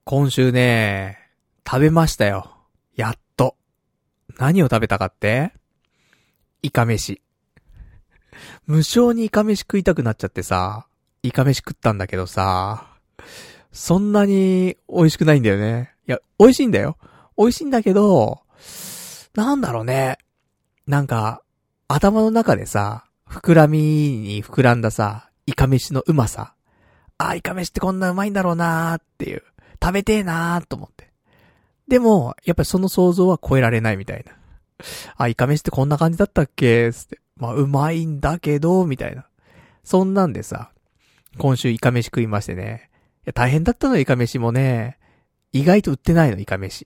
今週ね、食べましたよ。やっと。何を食べたかって？イカ飯。無性にイカ飯食いたくなっちゃってさ、イカ飯食ったんだけどさ、そんなに美味しくないんだよね。いや、美味しいんだよ。美味しいんだけど、なんだろうね。なんか、頭の中でさ、膨らみに膨らんださ、イカ飯のうまさ。イカ飯ってこんなうまいんだろうなーっていう。食べてえなーと思って。でも、やっぱりその想像は超えられないみたいな。イカ飯ってこんな感じだったっけつって。まあ、うまいんだけど、みたいな。そんなんでさ、今週イカ飯食いましてね。いや、大変だったのイカ飯もね。意外と売ってないのイカ飯。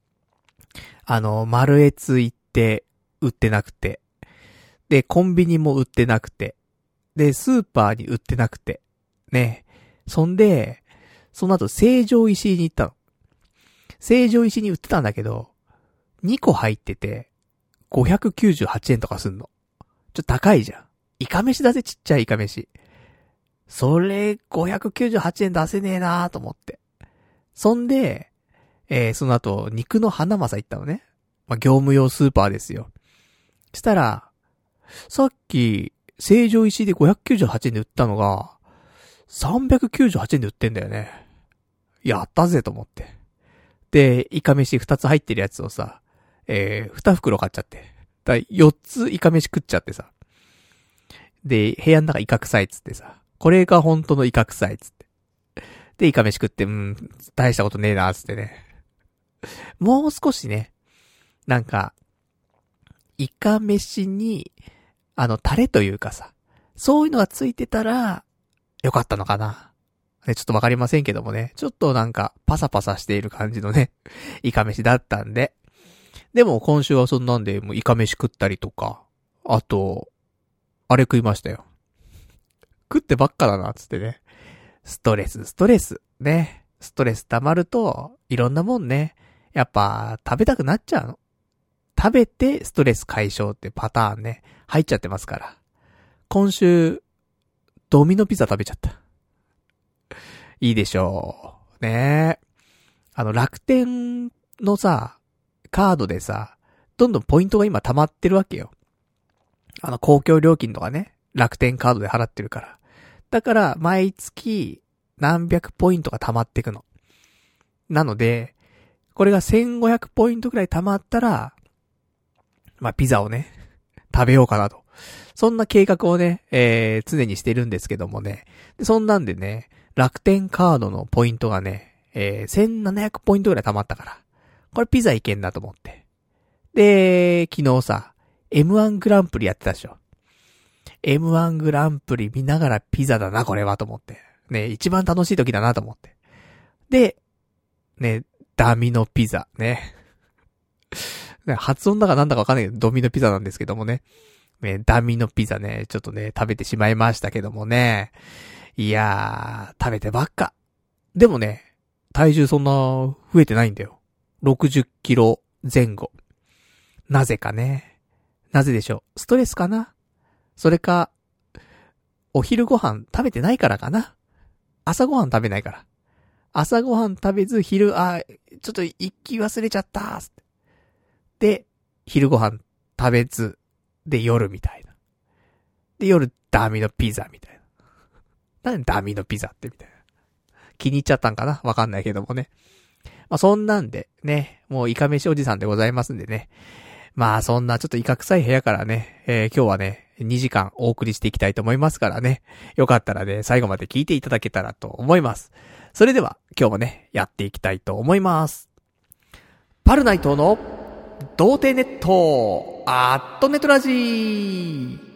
マルエツ行って売ってなくて。で、コンビニも売ってなくて。で、スーパーに売ってなくて。ね。そんで、その後成城石井に行ったの。成城石井に売ってたんだけど、2個入ってて、598円とかすんの。ちょっと高いじゃん。イカ飯だぜ、ちっちゃいイカ飯。それ、598円出せねえなーと思って。そんで、その後、肉の花正行ったのね。まあ、業務用スーパーですよ。したら、さっき、成城石井で598円で売ったのが、398円で売ってんだよね。やったぜと思って。で、イカ飯2つ入ってるやつをさ、2袋買っちゃって。だ4つイカ飯食っちゃってさ。で、部屋の中イカ臭いっつってさ。これが本当のイカ臭いっつって。で、イカ飯食って、大したことねえなーっつってね。もう少しね、なんか、イカ飯に、タレというかさ、そういうのがついてたら、よかったのかな。ね、ちょっとわかりませんけどもね。ちょっとなんか、パサパサしている感じのね、イカ飯だったんで。でも今週はそんなんで、もうイカ飯食ったりとか、あと、あれ食いましたよ。食ってばっかだな、つってね。ストレス。ね。ストレス溜まると、いろんなもんね、やっぱ食べたくなっちゃうの。食べてストレス解消ってパターンね、入っちゃってますから。今週、ドミノピザ食べちゃった。いいでしょう。ねえ。楽天のさ、カードでさ、どんどんポイントが今溜まってるわけよ。公共料金とかね、楽天カードで払ってるから。だから、毎月、何百ポイントが溜まってくの。なので、これが1500ポイントくらい溜まったら、まあ、ピザをね、食べようかなと。そんな計画をね、常にしてるんですけどもね。でそんなんでね、楽天カードのポイントがね、1700ポイントくらい溜まったから。これピザいけんなと思って。で、昨日さ、M1 グランプリやってたでしょ。M1 グランプリ見ながらピザだな、これはと思って。ね、一番楽しい時だなと思って。で、ね、ダミノピザ、ね。発音だかなんだかわかんないけど、ドミノピザなんですけどもね。ね、ダミノピザね、ちょっとね、食べてしまいましたけどもね。いやー、食べてばっか。でもね、体重そんな増えてないんだよ。60キロ前後。なぜかね。なぜでしょう。ストレスかな？それか、お昼ご飯食べてないからかな？朝ご飯食べないから。朝ご飯食べず昼、ちょっと一気忘れちゃった。で、昼ご飯食べず、で夜みたいな。で夜ダミノピザみたいな。なんでダミノピザってみたいな。気に入っちゃったんかな？わかんないけどもね。まあそんなんでね、もうイカ飯おじさんでございますんでね。まあそんなちょっとイカ臭い部屋からね、今日はね、2時間お送りしていきたいと思いますからね。よかったらね、最後まで聞いていただけたらと思います。それでは今日もね、やっていきたいと思います。パルナイトの童貞ネットアットネトラジー。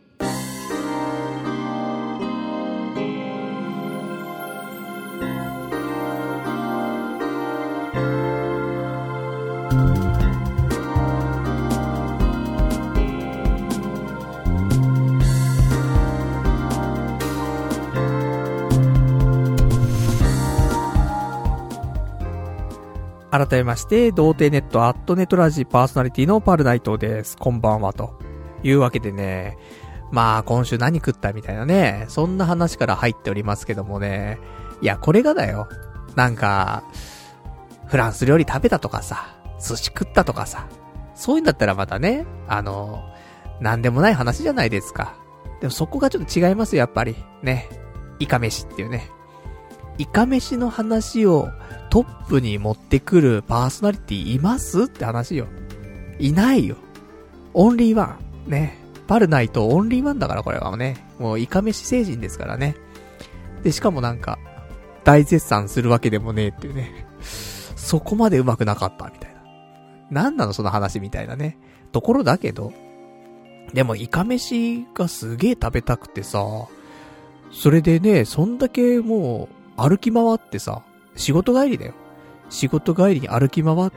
改めまして、童貞ネットアットネトラジパーソナリティのパルナイトです。こんばんはというわけでね、まあ今週何食ったみたいなね、そんな話から入っておりますけどもね、いやこれがだよ、 なんか、フランス料理食べたとかさ、寿司食ったとかさ、そういうんだったらまたね、なんでもない話じゃないですか。でもそこがちょっと違いますよ、やっぱり。ね。イカ飯っていうね。イカ飯の話をトップに持ってくるパーソナリティいますって話よ。いないよ。オンリーワン。ね。パルナイトオンリーワンだからこれはね。もうイカ飯星人ですからね。で、しかもなんか、大絶賛するわけでもねえっていうね。そこまで上手くなかったみたいな。なんなのその話みたいなね。ところだけど、でもイカ飯がすげえ食べたくてさ、それでね、そんだけもう歩き回ってさ、仕事帰りだよ。仕事帰りに歩き回って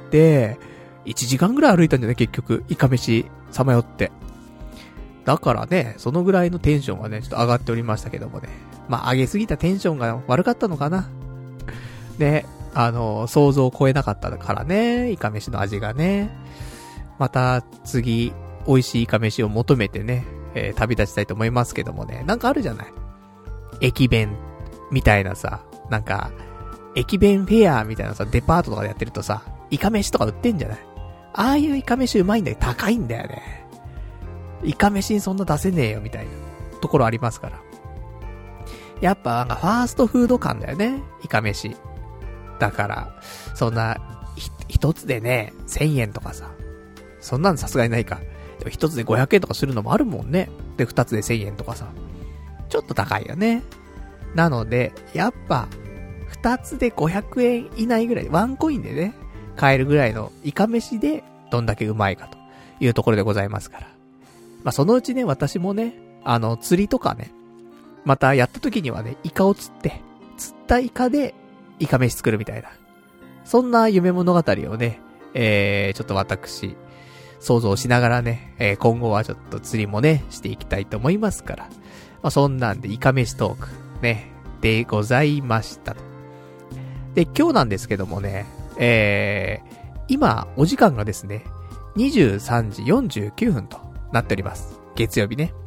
、1時間ぐらい歩いたんじゃない結局、イカ飯さまよって。だからね、そのぐらいのテンションがね、ちょっと上がっておりましたけどもね。まあ上げすぎたテンションが悪かったのかな。ね、想像を超えなかったからね、イカ飯の味がね。また次、美味しいイカ飯を求めてね、旅立ちたいと思いますけどもね。なんかあるじゃない。駅弁みたいなさ、なんか、駅弁フェアみたいなさ、デパートとかでやってるとさ、イカ飯とか売ってんじゃない。ああいうイカ飯うまいんだけど高いんだよね。イカ飯にそんな出せねえよみたいなところありますから。やっぱなんかファーストフード感だよね、イカ飯。だから、そんな、一つでね、1000円とかさ、そんなのさすがにないか。一つで500円とかするのもあるもんね。で、二つで1000円とかさ。ちょっと高いよね。なので、やっぱ、二つで500円以内ぐらい、ワンコインでね、買えるぐらいのイカ飯で、どんだけうまいかというところでございますから。まあ、そのうちね、私もね、釣りとかね、またやった時にはね、イカを釣ったイカで、イカ飯作るみたいな。そんな夢物語をね、ちょっと私、想像しながらね、今後はちょっと釣りもね、していきたいと思いますから。まあ、そんなんでイカ飯トーク、ね、でございましたと。で、今日なんですけどもね、今、お時間がですね、23時49分となっております。月曜日ね。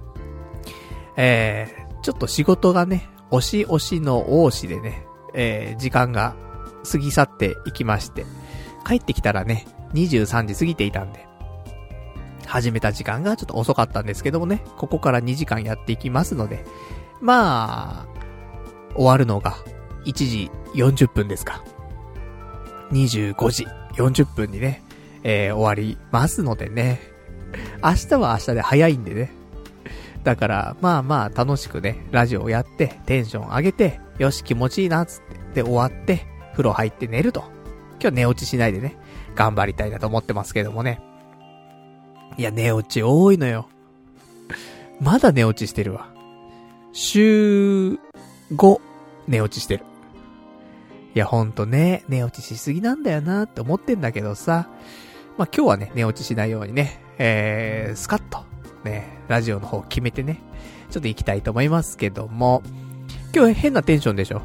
ちょっと仕事がね、押しの押しでね、時間が過ぎ去っていきまして、帰ってきたらね、23時過ぎていたんで、始めた時間がちょっと遅かったんですけどもね、ここから2時間やっていきますので、まあ、終わるのが1時40分ですか。25時40分にね、終わりますのでね、明日は明日で早いんでね。だから、まあまあ楽しくね、ラジオをやって、テンション上げて、よし気持ちいいな、つって。で、終わって、風呂入って寝ると。今日寝落ちしないでね、頑張りたいなと思ってますけどもね。いや、寝落ち多いのよ。まだ寝落ちしてるわ。週5、寝落ちしてる。いや、ほんとね、寝落ちしすぎなんだよなって思ってんだけどさ。まあ、今日はね、寝落ちしないようにね、スカッと、ね、ラジオの方決めてね、ちょっと行きたいと思いますけども、今日変なテンションでしょ。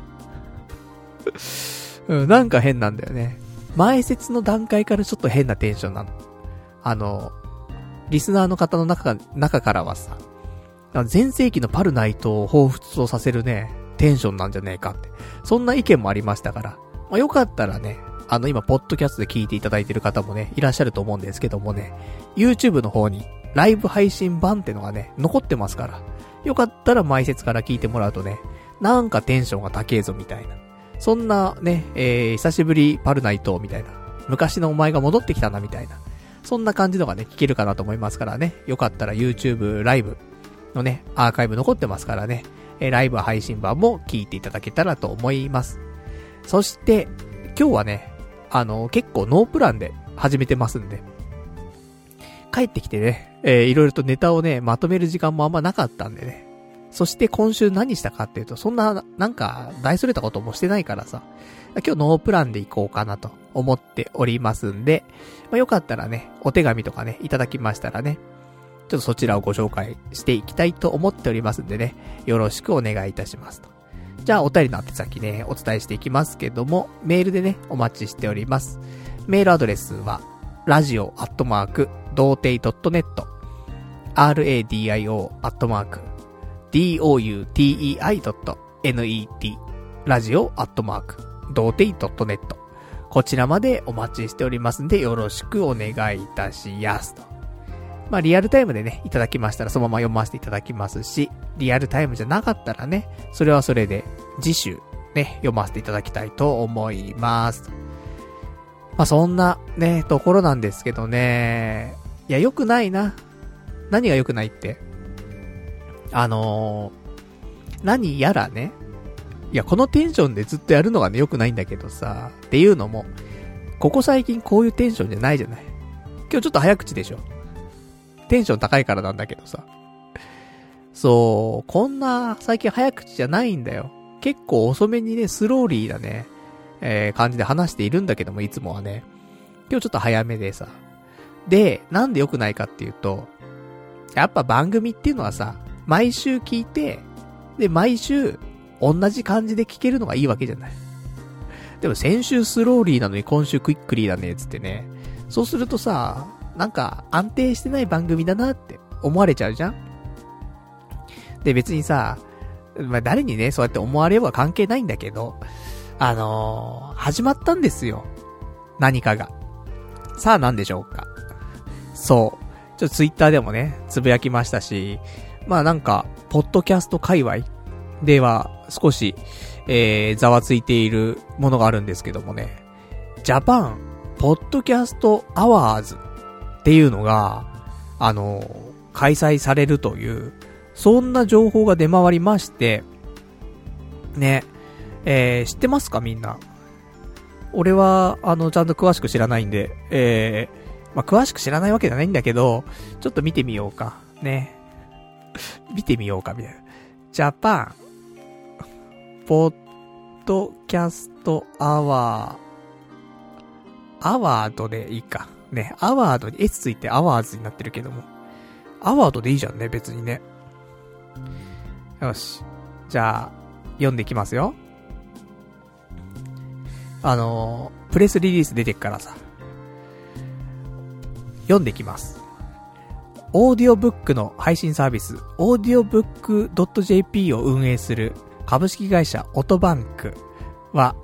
なんか変なんだよね。前説の段階からちょっと変なテンションなの。リスナーの方の中からはさ、前世紀のパルナイトを彷彿とさせるね、テンションなんじゃねえかって。そんな意見もありましたから。まあ、よかったらね、今、ポッドキャストで聞いていただいている方もね、いらっしゃると思うんですけどもね、YouTube の方に、ライブ配信版ってのがね、残ってますから。よかったら前説から聞いてもらうとね、なんかテンションが高えぞみたいな。そんなね、久しぶりパルナイトみたいな。昔のお前が戻ってきたなみたいな。そんな感じのがね、聞けるかなと思いますからね。よかったら YouTube ライブのね、アーカイブ残ってますからね。ライブ配信版も聞いていただけたらと思います。そして、今日はね、結構ノープランで始めてますんで。帰ってきてね、いろいろとネタをね、まとめる時間もあんまなかったんでね。そして今週何したかっていうと、そんな、なんか、大それたこともしてないからさ、今日ノープランで行こうかなと思っておりますんで、まあ、よかったらね、お手紙とかね、いただきましたらね、ちょっとそちらをご紹介していきたいと思っておりますんでね、よろしくお願いいたしますと。じゃあ、お便りの宛先ね、お伝えしていきますけども、メールでね、お待ちしております。メールアドレスは、radio@doutei.net radio@doutei.net radio@ 童貞 .net こちらまでお待ちしておりますんで、よろしくお願いいたしやすと。まあ、リアルタイムでね、いただきましたらそのまま読ませていただきますし、リアルタイムじゃなかったらね、それはそれで次週ね、読ませていただきたいと思います。まあ、そんなね、ところなんですけどね、いや、良くないな。何が良くないって。何やらね、いや、このテンションでずっとやるのがね、良くないんだけどさ、っていうのも、ここ最近こういうテンションじゃないじゃない。今日ちょっと早口でしょ。テンション高いからなんだけどさ。そう、こんな最近早口じゃないんだよ。結構遅めにね、スローリーなね、感じで話しているんだけども、いつもはね。今日ちょっと早めでさ。で、なんで良くないかっていうと、やっぱ番組っていうのはさ、毎週聞いて、で、毎週、同じ感じで聞けるのがいいわけじゃない。でも先週スローリーなのに今週クイックリーだね、つってね。そうするとさ、なんか安定してない番組だなって思われちゃうじゃん。で、別にさ、まあ、誰にね、そうやって思われようは関係ないんだけど、始まったんですよ。何かが。さあ何でしょうか。そう。ちょっとツイッターでもね、つぶやきましたし、まあなんか、ポッドキャスト界隈では少し、ざわついているものがあるんですけどもね、ジャパンポッドキャストアワーズっていうのが、開催されるという、そんな情報が出回りまして、ね、知ってますかみんな。俺は、ちゃんと詳しく知らないんで、まあ、詳しく知らないわけじゃないんだけど、ちょっと見てみようか。ね。見てみようか、みたいな。ジャパン、ポッドキャストアワードでいいか。ね。アワードに S ついてアワーズになってるけども。アワードでいいじゃんね、別にね。よし。じゃあ、読んでいきますよ。プレスリリース出てっからさ。読んでいきます。オーディオブックの配信サービス、audiobook.jp を運営する株式会社オトバンクは、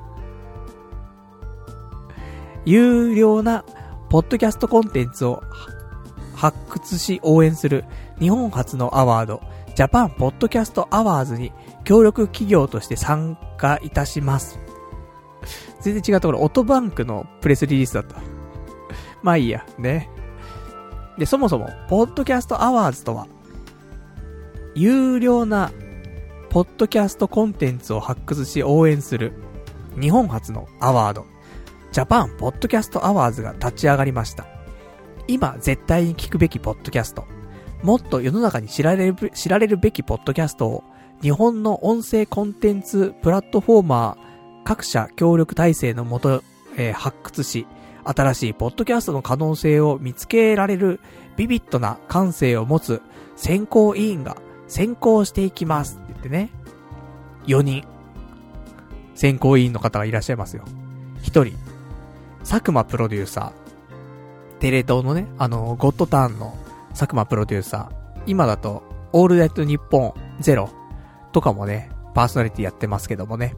有料なポッドキャストコンテンツを発掘し応援する日本初のアワード、ジャパンポッドキャストアワーズに協力企業として参加いたします。全然違うところ、オトバンクのプレスリリースだった。まあいいや、ね。で、そもそも、ポッドキャストアワーズとは、有料な、ポッドキャストコンテンツを発掘し応援する、日本初のアワード、ジャパンポッドキャストアワーズが立ち上がりました。今、絶対に聞くべきポッドキャスト、もっと世の中に知られるべきポッドキャストを、日本の音声コンテンツプラットフォーマー、各社協力体制のもと、発掘し、新しいポッドキャストの可能性を見つけられるビビッドな感性を持つ選考委員が選考していきますって言ってね。4人選考委員の方がいらっしゃいますよ。1人佐久間プロデューサー、テレ東のね、ゴッドターンの佐久間プロデューサー、今だとオールナイトニッポンゼロとかもねパーソナリティやってますけどもね、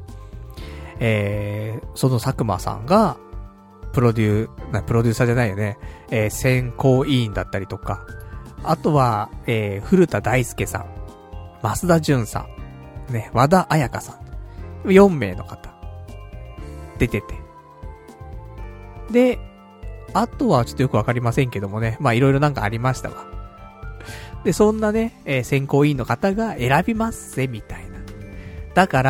その佐久間さんがプロデューサーじゃないよね。選考委員だったりとか。あとは、古田大輔さん。増田淳さん。ね、和田彩香さん。4名の方。出てて。で、あとはちょっとよくわかりませんけどもね。まあいろいろなんかありましたわ。で、そんなね、選考委員の方が選びますぜ、みたいな。だから、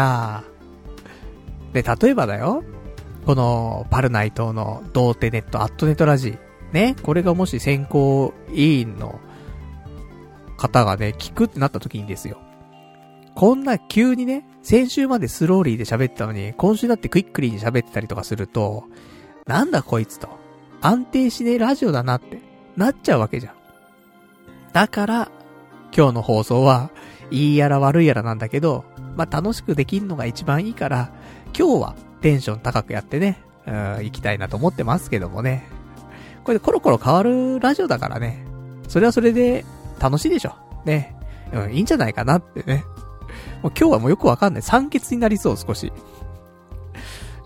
で、例えばだよ。このパルナイトの童貞ネットアットネットラジね、これがもし選考委員の方がね聞くってなった時にですよ、こんな急にね、先週までスローリーで喋ってたのに今週だってクイックリーに喋ってたりとかすると、なんだこいつと、安定しねえラジオだなってなっちゃうわけじゃん。だから今日の放送はいいやら悪いやらなんだけど、まあ楽しくできんのが一番いいから、今日はテンション高くやってね、行きたいなと思ってますけどもね。これでコロコロ変わるラジオだからね。それはそれで楽しいでしょ。ね。いいんじゃないかなってね。もう今日はもうよくわかんない。酸欠になりそう、少し。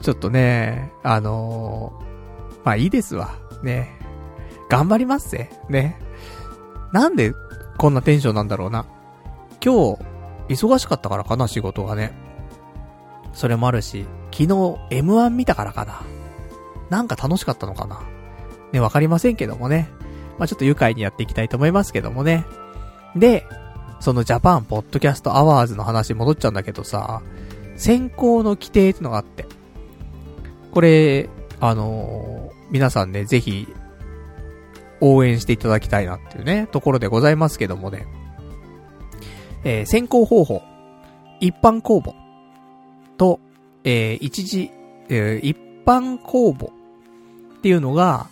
ちょっとね、まあいいですわ。ね。頑張りますぜ。ね。なんでこんなテンションなんだろうな。今日、忙しかったからかな、仕事がね。それもあるし、昨日 M1 見たからかな。なんか楽しかったのかな。ね、わかりませんけどもね。まあちょっと愉快にやっていきたいと思いますけどもね。で、そのジャパンポッドキャストアワーズの話戻っちゃうんだけどさ、選考の規定ってのがあって。これ、皆さんね、ぜひ、応援していただきたいなっていうね、ところでございますけどもね。選考方法。一般公募。と、一般公募っていうのが、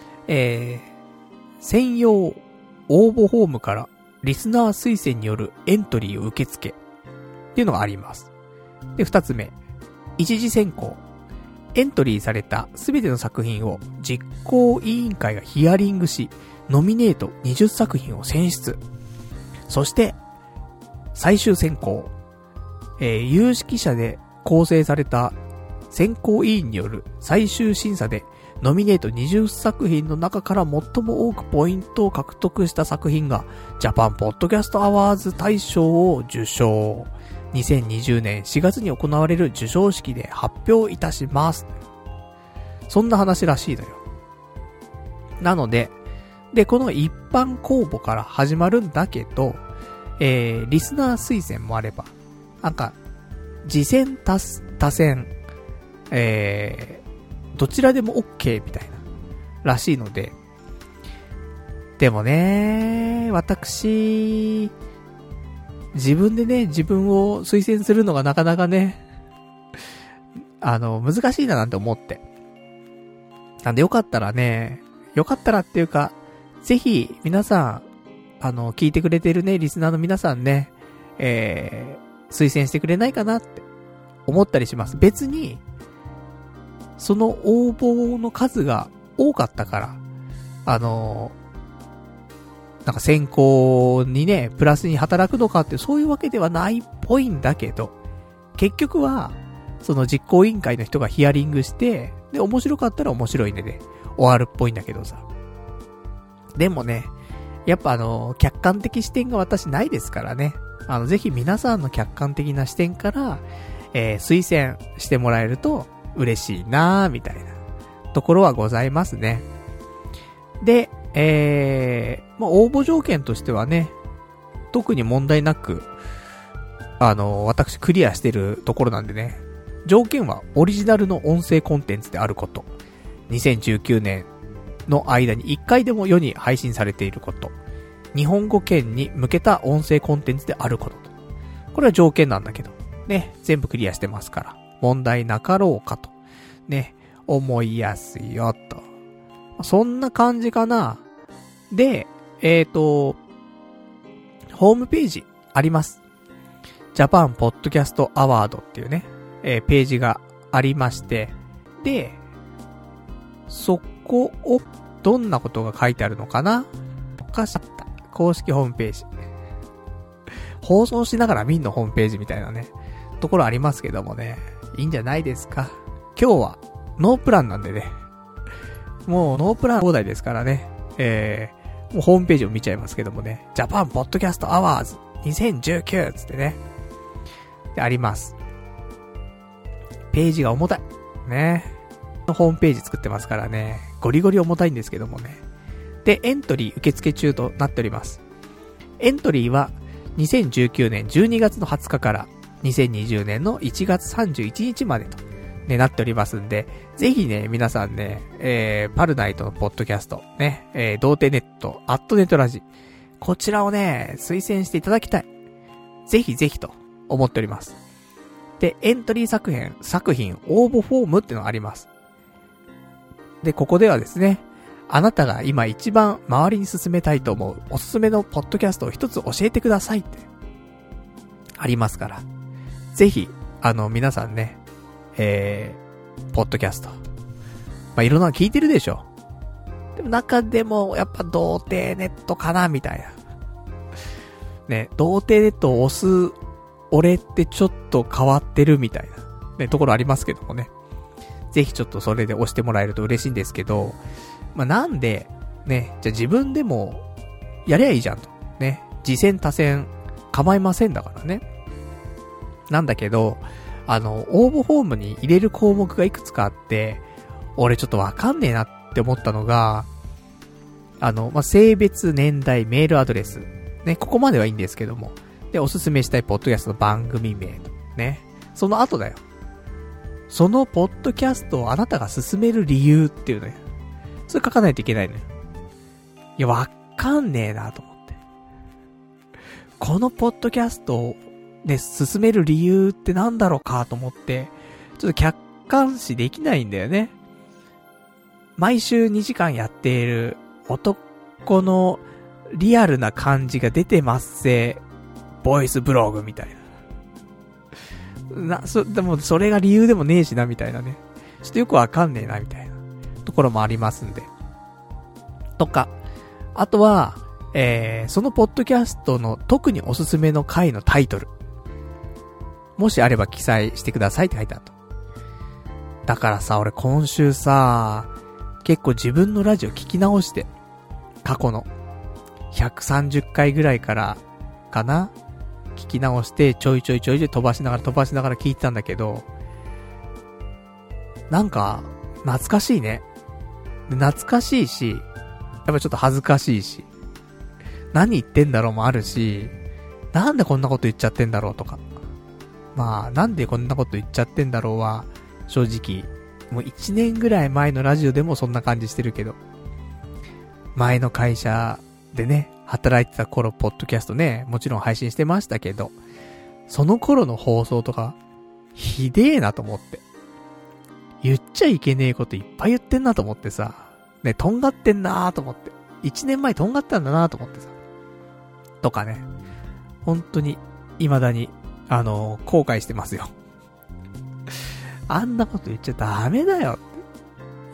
専用応募フォームからリスナー推薦によるエントリーを受け付けっていうのがあります。で、二つ目。一次選考。エントリーされたすべての作品を実行委員会がヒアリングし、ノミネート20作品を選出。そして、最終選考。有識者で構成された選考委員による最終審査でノミネート20作品の中から最も多くポイントを獲得した作品がジャパンポッドキャストアワーズ大賞を受賞。2020年4月に行われる受賞式で発表いたします。そんな話らしいのよ。なので、この一般公募から始まるんだけど、リスナー推薦もあれば、なんか、次戦他戦、どちらでも OK みたいな、らしいので、でもね、私、自分でね、自分を推薦するのがなかなかね、難しいななんて思って。なんでよかったらっていうか、ぜひ皆さん、聞いてくれてるね、リスナーの皆さんね、推薦してくれないかなって思ったりします。別に、その応募の数が多かったから、なんか選考にね、プラスに働くのかってそういうわけではないっぽいんだけど、結局は、その実行委員会の人がヒアリングして、で、面白かったら面白いねで終わるっぽいんだけどさ。でもね、やっぱ客観的視点が私ないですからね。ぜひ皆さんの客観的な視点から、推薦してもらえると嬉しいなーみたいなところはございますね。で、まあ、応募条件としてはね、特に問題なく、私クリアしてるところなんでね、条件はオリジナルの音声コンテンツであること。2019年の間に1回でも世に配信されていること。日本語圏に向けた音声コンテンツであることと。これは条件なんだけど、ね、全部クリアしてますから、問題なかろうかと。ね、思いやすいよと。そんな感じかな。で、ホームページあります。ジャパンポッドキャストアワードっていうね、ページがありまして、で、そこをどんなことが書いてあるのかな？おかしかった。公式ホームページ。放送しながら見んのホームページみたいなね、ところありますけどもね、いいんじゃないですか。今日はノープランなんでね、もうノープラン放題ですからね、もうホームページを見ちゃいますけどもね、ジャパンポッドキャストアワーズ2019つってね、であります。ページが重たい。ね。ホームページ作ってますからね、ゴリゴリ重たいんですけどもね。で、エントリー受付中となっております。エントリーは2019年12月の20日から2020年の1月31日までと、ね、なっておりますんで、ぜひね、皆さんね、パルナイトのポッドキャスト、ね、童貞ネット、アットネットラジ、こちらをね、推薦していただきたい。ぜひぜひと思っております。で、エントリー作品、応募フォームってのがあります。で、ここではですね、あなたが今一番周りに進めたいと思うおすすめのポッドキャストを一つ教えてくださいってありますから、ぜひ皆さんね、ポッドキャスト、まあ、いろんなの聞いてるでしょ。でも中でもやっぱ童貞ネットかなみたいなね、童貞ネットを押す俺ってちょっと変わってるみたいなねところありますけどもね。 ぜひちょっとそれで押してもらえると嬉しいんですけど、まあ、なんで、ね、じゃあ自分でも、やりゃいいじゃんと。ね。次戦多戦、構いませんだからね。なんだけど、応募フォームに入れる項目がいくつかあって、俺ちょっとわかんねえなって思ったのが、まあ、性別、年代、メールアドレス。ね、ここまではいいんですけども。で、おすすめしたいポッドキャストの番組名と。ね。その後だよ。そのポッドキャストをあなたが進める理由っていうね。それ書かないといけないのよ。いや、わかんねえなと思って。このポッドキャストをね、進める理由ってなんだろうかと思って、ちょっと客観視できないんだよね。毎週2時間やっている男のリアルな感じが出てますせ、ボイスブログみたいな。でもそれが理由でもねえしなみたいなね。ちょっとよくわかんねえなみたいなところもありますんで。とか、あとは、そのポッドキャストの特におすすめの回のタイトル。もしあれば記載してくださいって書いてあった。だからさ、俺今週さ、結構自分のラジオ聞き直して、過去の130回ぐらいからかな、聞き直してちょいちょい飛ばしながら聞いてたんだけど、なんか懐かしいね。懐かしいし、やっぱちょっと恥ずかしいし、何言ってんだろうもあるし、なんでこんなこと言っちゃってんだろうとか。まあ、なんでこんなこと言っちゃってんだろうは、正直、もう1年ぐらい前のラジオでもそんな感じしてるけど、前の会社でね、働いてた頃、ポッドキャストね、もちろん配信してましたけど、その頃の放送とか、ひでえなと思って。言っちゃいけねえこといっぱい言ってんなと思ってさ、ね、とんがってんなーと思って。1年前とんがったんだなーと思ってさ。とかね、本当に、未だに、後悔してますよ。あんなこと言っちゃダメだよって。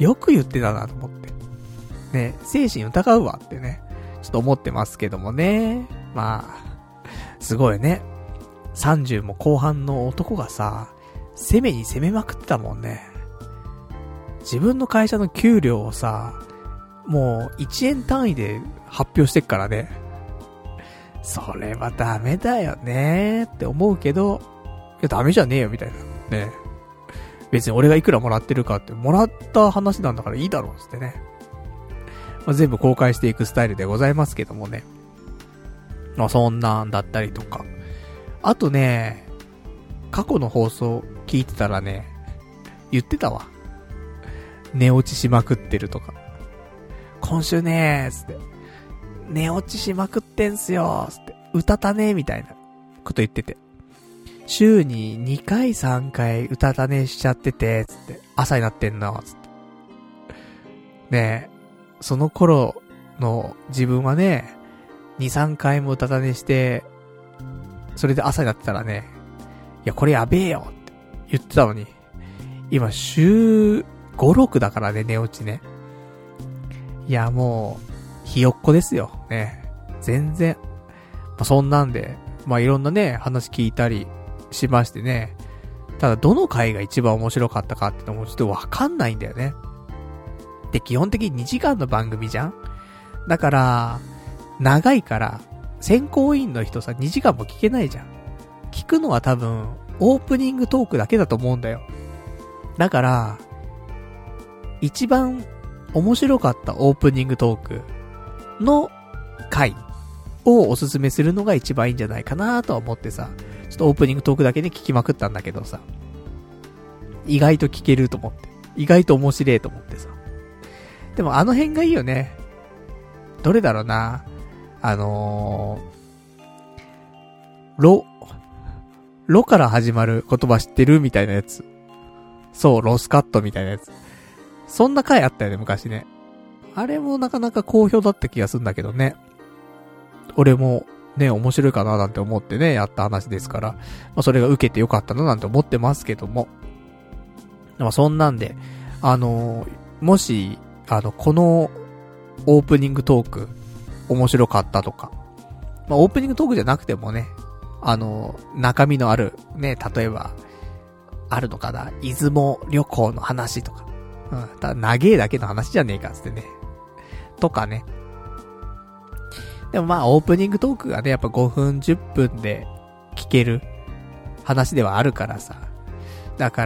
よく言ってたなと思って。ね、精神疑うわってね、ちょっと思ってますけどもね。まあ、すごいね。30も後半の男がさ、攻めに攻めまくってたもんね。自分の会社の給料をさ、もう1円単位で発表してっからね。それはダメだよねって思うけど、いやダメじゃねえよみたいな。ね。別に俺がいくらもらってるかってもらった話なんだからいいだろうつってね。まあ、全部公開していくスタイルでございますけどもね。まあそんなんだったりとか。あとね、過去の放送聞いてたらね、言ってたわ。寝落ちしまくってるとか。今週ねーつって。寝落ちしまくってんすよつって。歌たねーみたいなこと言ってて。週に2回3回歌たねしちゃってて、つって。朝になってんの、つって。ねえ、その頃の自分はね、2、3回も歌たねして、それで朝になってたらね、いやこれやべえよって言ってたのに、今週5、6だからね、寝落ちね。いやもう、ひよっこですよ、ね。全然。まあ、そんなんで、まあいろんなね、話聞いたりしましてね。ただどの回が一番面白かったかってのもちょっとわかんないんだよね。で、基本的に2時間の番組じゃん？だから、長いから、選考委員の人さ、2時間も聞けないじゃん。聞くのは多分、オープニングトークだけだと思うんだよ。だから、一番面白かったオープニングトークの回をおすすめするのが一番いいんじゃないかなとは思ってさ、ちょっとオープニングトークだけで聞きまくったんだけどさ、意外と聞けると思って、意外と面白いと思ってさ。でもあの辺がいいよね。どれだろうな。ロから始まる言葉知ってるみたいなやつ。そう、ロスカットみたいなやつ。そんな回あったよね、昔ね。あれもなかなか好評だった気がするんだけどね。俺もね、面白いかななんて思ってね、やった話ですから。まあそれが受けてよかったななんて思ってますけども。まあそんなんで、もし、このオープニングトーク面白かったとか、まあオープニングトークじゃなくてもね、中身のあるね、例えばあるのかな。出雲旅行の話とか。ただ長えだけの話じゃねえかつってね。とかね。でもまあオープニングトークがね、やっぱ5分10分で聞ける話ではあるからさ。だから、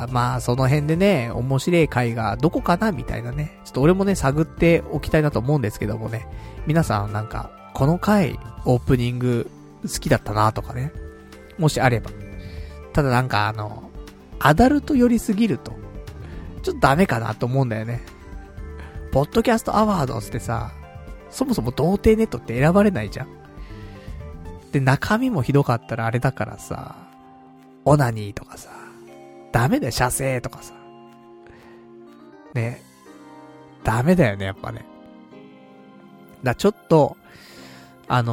まあその辺でね、面白い回がどこかなみたいなね。ちょっと俺もね、探っておきたいなと思うんですけどもね。皆さんなんか、この回、オープニング好きだったなとかね。もしあれば。ただなんかアダルト寄りすぎると、ちょっとダメかなと思うんだよね。ポッドキャストアワードってさ、そもそも童貞ネットって選ばれないじゃん。で、中身もひどかったらあれだからさ、オナニーとかさ、ダメだよ、射精とかさ。ね。ダメだよね、やっぱね。ちょっと、ア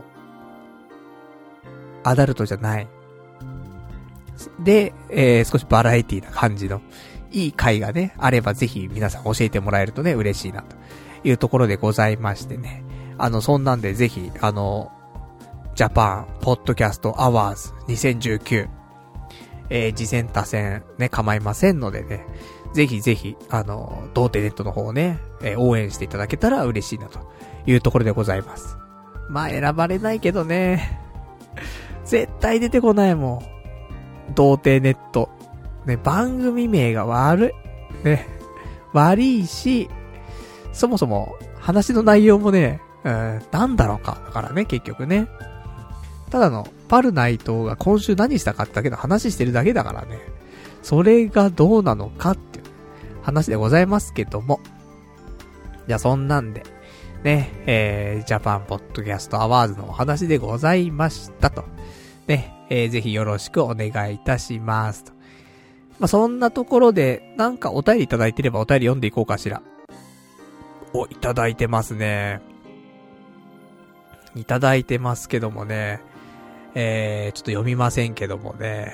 ダルトじゃない。で、少しバラエティな感じの、いい回がね、あればぜひ皆さん教えてもらえるとね、嬉しいな、というところでございましてね。そんなんでぜひ、ジャパンポッドキャストアワーズ2019、次戦他戦ね、構いませんのでね、ぜひぜひ、童貞ネットの方をね、応援していただけたら嬉しいなというところでございます。まあ選ばれないけどね、絶対出てこないもん。童貞ネット。ね、番組名が悪い。ね、悪いし、そもそも話の内容もね、なんだろうか。だからね、結局ね。ただの、パルナイトが今週何したかってだけの話してるだけだからね。それがどうなのかっていう話でございますけども。じゃあそんなんで、ね、ジャパンポッドキャストアワーズのお話でございましたと。ね、ぜひよろしくお願いいたしますと。まあ、そんなところで、なんかお便りいただいてればお便り読んでいこうかしら。いただいてますね。いただいてますけどもね。ちょっと読みませんけどもね。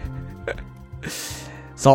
そう、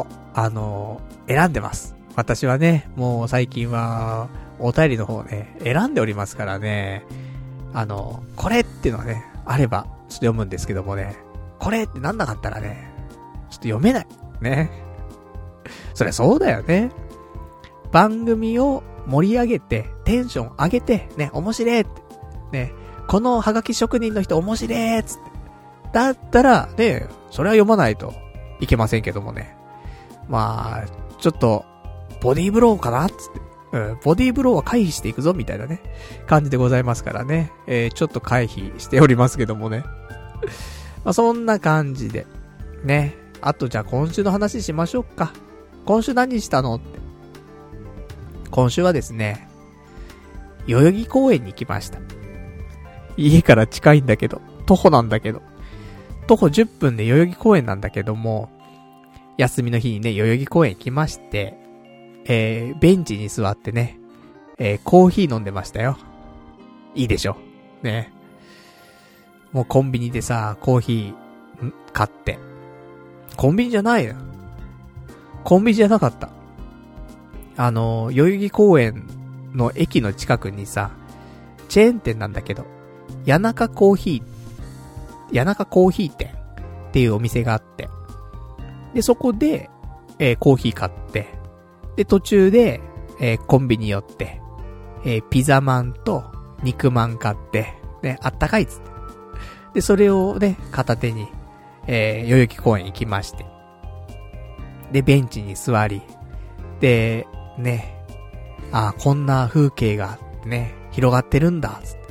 選んでます。私はね、もう最近は、お便りの方ね、選んでおりますからね。これっていうのはね、あれば、ちょっと読むんですけどもね。これってなんなかったらね、ちょっと読めない。ね。そりゃそうだよね。番組を盛り上げて、テンション上げて、ね、面白いって。ね、このハガキ職人の人面白いっつって。だったら、ね、それは読まないといけませんけどもね。まあ、ちょっと、ボディーブローかなっつって。ボディーブローは回避していくぞみたいなね、感じでございますからね。ちょっと回避しておりますけどもね。まあ、そんな感じで。ね。あとじゃあ今週の話しましょうか。今週何したのって。今週はですね、代々木公園に行きました。家から近いんだけど、徒歩なんだけど。徒歩10分で代々木公園なんだけども、休みの日にね、代々木公園行きまして、ベンチに座ってね、コーヒー飲んでましたよ。いいでしょ。ね。もうコンビニでさ、コーヒー、買って。コンビニじゃないよ。コンビニじゃなかった。代々木公園の駅の近くにさ、チェーン店なんだけど、谷中コーヒー店っていうお店があって、で、そこで、コーヒー買って、で、途中で、コンビニ寄って、ピザマンと肉まん買って、ね、あったかいっつって。で、それをね、片手に、代々木公園行きまして。で、ベンチに座り、で、ね、こんな風景がね、広がってるんだ、つって。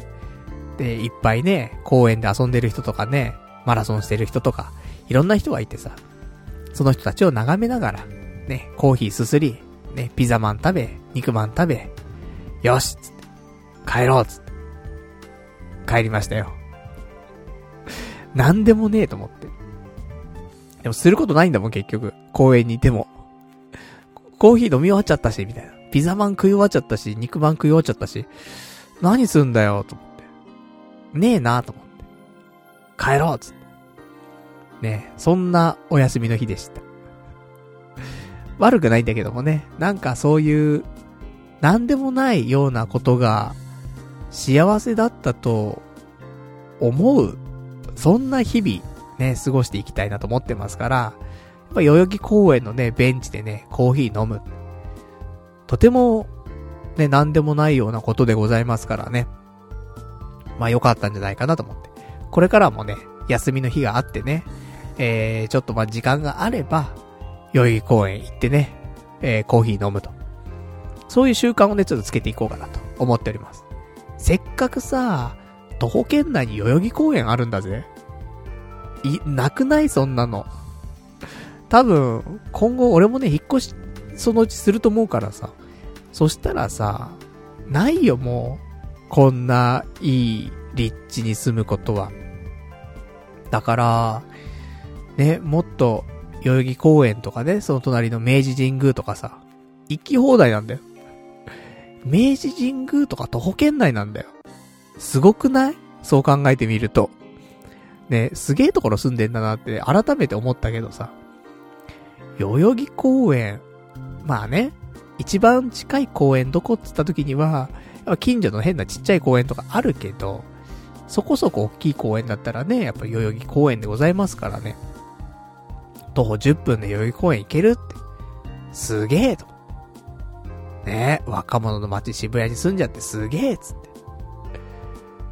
で、いっぱいね、公園で遊んでる人とかね、マラソンしてる人とか、いろんな人がいてさ、その人たちを眺めながら、ね、コーヒーすすり、ね、ピザマン食べ、肉まん食べ、よしつって、帰ろうつって。帰りましたよ。なんでもねえと思って。でもすることないんだもん結局。公園にいても。コーヒー飲み終わっちゃったし、みたいな。ピザマン食い終わっちゃったし、肉まん食い終わっちゃったし、何すんだよ、と思って。ねえなと思って。帰ろうつって。ねえ、そんなお休みの日でした。悪くないんだけどもね。なんかそういう、なんでもないようなことが、幸せだったと、思う、そんな日々、ね、過ごしていきたいなと思ってますから、やっ代々木公園のね、ベンチでね、コーヒー飲む。とても、ね、なんでもないようなことでございますからね。まあ良かったんじゃないかなと思って。これからもね、休みの日があってね、ちょっとまあ時間があれば、代々木公園行ってね、コーヒー飲むと。そういう習慣をね、ちょっとつけていこうかなと思っております。せっかくさ、徒歩圏内に代々木公園あるんだぜ。なくないそんなの。多分、今後俺もね、引っ越し、そのうちすると思うからさ。そしたらさ、ないよもう。こんないい立地に住むことは。だから、ね、もっと、代々木公園とかね、その隣の明治神宮とかさ、行き放題なんだよ。明治神宮とか徒歩圏内なんだよ。すごくない？そう考えてみると。ね、すげえところ住んでんだなって改めて思ったけどさ。代々木公園。まあね、一番近い公園どこって言った時には、近所の変なちっちゃい公園とかあるけど、そこそこ大きい公園だったらね、やっぱり代々木公園でございますからね。徒歩10分で代々木公園行けるって。すげえと。ねえ、若者の街渋谷に住んじゃってすげえっつって。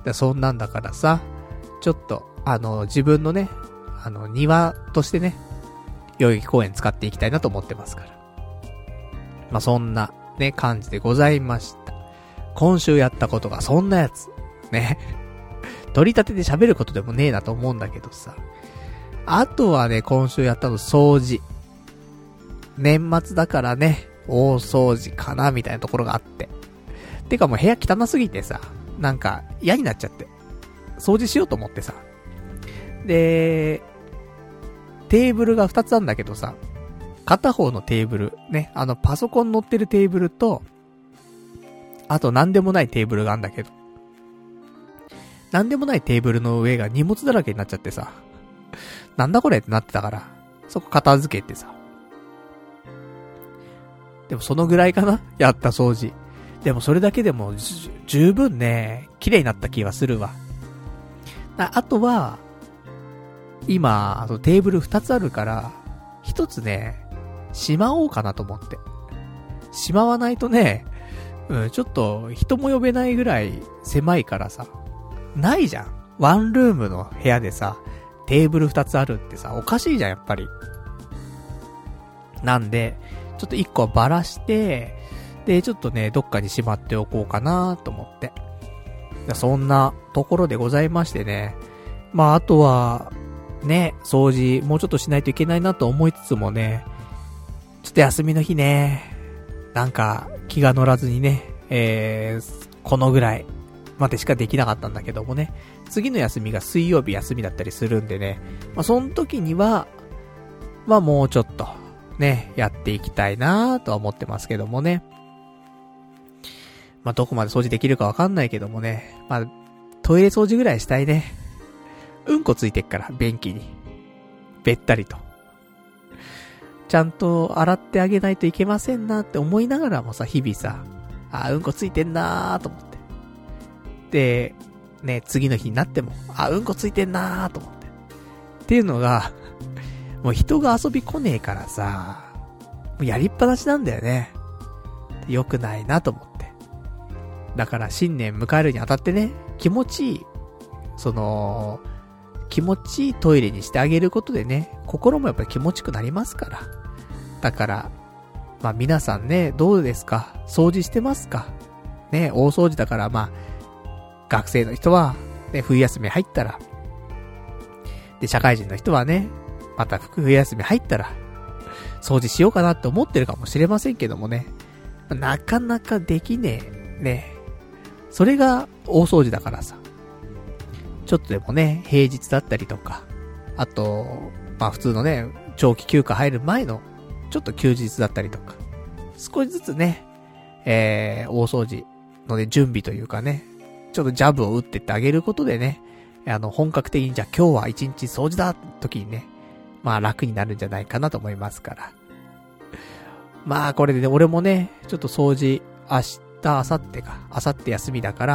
そんなんだからさ、ちょっと、自分のね、庭としてね、代々木公園使っていきたいなと思ってますから。まあ、そんな、ね、感じでございました。今週やったことがそんなやつ。ね。取り立てで喋ることでもねえなと思うんだけどさ。あとはね、今週やったの掃除。年末だからね、大掃除かなみたいなところがあって。てかもう部屋汚すぎてさ、なんか嫌になっちゃって。掃除しようと思ってさ。で、テーブルが2つあるんだけどさ、片方のテーブル、ね、パソコン乗ってるテーブルと、あとなんでもないテーブルがあるんだけど、なんでもないテーブルの上が荷物だらけになっちゃってさ、なんだこれってなってたから、そこ片付けてさ。でもそのぐらいかなやった掃除。でもそれだけでも十分ね、綺麗になった気はするわ。あとは、今、テーブル2つあるから、1つね、しまおうかなと思って。しまわないとね、ちょっと人も呼べないぐらい狭いからさ、ないじゃん。ワンルームの部屋でさ、テーブル2つあるってさ、おかしいじゃん、やっぱり。なんで、ちょっと1個はバラして、で、ちょっとね、どっかにしまっておこうかなと思って。そんなところでございましてね。まあ、あとは、ね、掃除、もうちょっとしないといけないなと思いつつもね、ちょっと休みの日ね、なんか、気が乗らずにね、このぐらいまでしかできなかったんだけどもね、次の休みが水曜日休みだったりするんでね、まあ、その時には、まあもうちょっと、ね、やっていきたいなとは思ってますけどもね。まあ、どこまで掃除できるかわかんないけどもね。まあ、トイレ掃除ぐらいしたいね。うんこついてっから、便器に。べったりと。ちゃんと洗ってあげないといけませんなって思いながらもさ、日々さ、うんこついてんなーと思って。で、ね、次の日になっても、うんこついてんなーと思って。っていうのが、もう人が遊び来ねえからさ、もうやりっぱなしなんだよね。良くないなと思って。だから新年迎えるにあたってね、気持ちいい、気持ちいいトイレにしてあげることでね、心もやっぱり気持ちくなりますから。だから、まあ皆さんね、どうですか？掃除してますか？ね、大掃除だからまあ、学生の人は、ね、冬休み入ったら、で、社会人の人はね、また冬休み入ったら、掃除しようかなって思ってるかもしれませんけどもね、なかなかできねえ、ね。それが大掃除だからさ。ちょっとでもね、平日だったりとか、あと、まあ普通のね、長期休暇入る前の、ちょっと休日だったりとか、少しずつね、大掃除のね、準備というかね、ちょっとジャブを打ってってあげることでね、本格的にじゃあ今日は一日掃除だって時にね、まあ楽になるんじゃないかなと思いますから。まあこれでね、俺もね、ちょっと掃除、明日、明後日休みだから、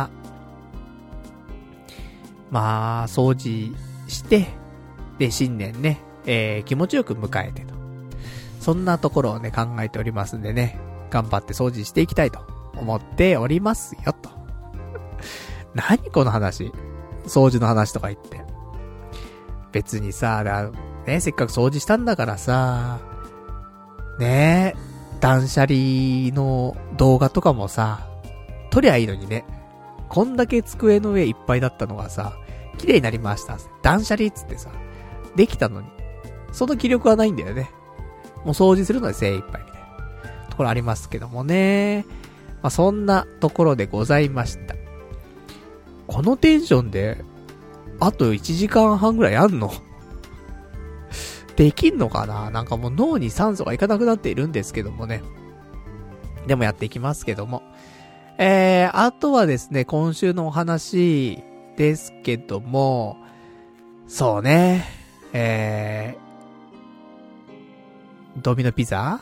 まあ掃除して、で新年ね、気持ちよく迎えてと。 そんなところをね、考えておりますんでね、頑張って掃除していきたいと思っておりますよ、と。何この話？掃除の話とか言って。別にさ、ね、せっかく掃除したんだからさ、ねえ、断捨離の動画とかもさ、撮りゃいいのにね。こんだけ机の上いっぱいだったのがさ、綺麗になりました。断捨離っつってさ、できたのに。その気力はないんだよね。もう掃除するので精一杯みたいなところありますけどもね。まあ、そんなところでございました。このテンションで、あと1時間半ぐらいやんのできんのかな？なんかもう脳に酸素がいかなくなっているんですけどもね。でもやっていきますけども。あとはですね、今週のお話ですけども、そうね、ドミノピザ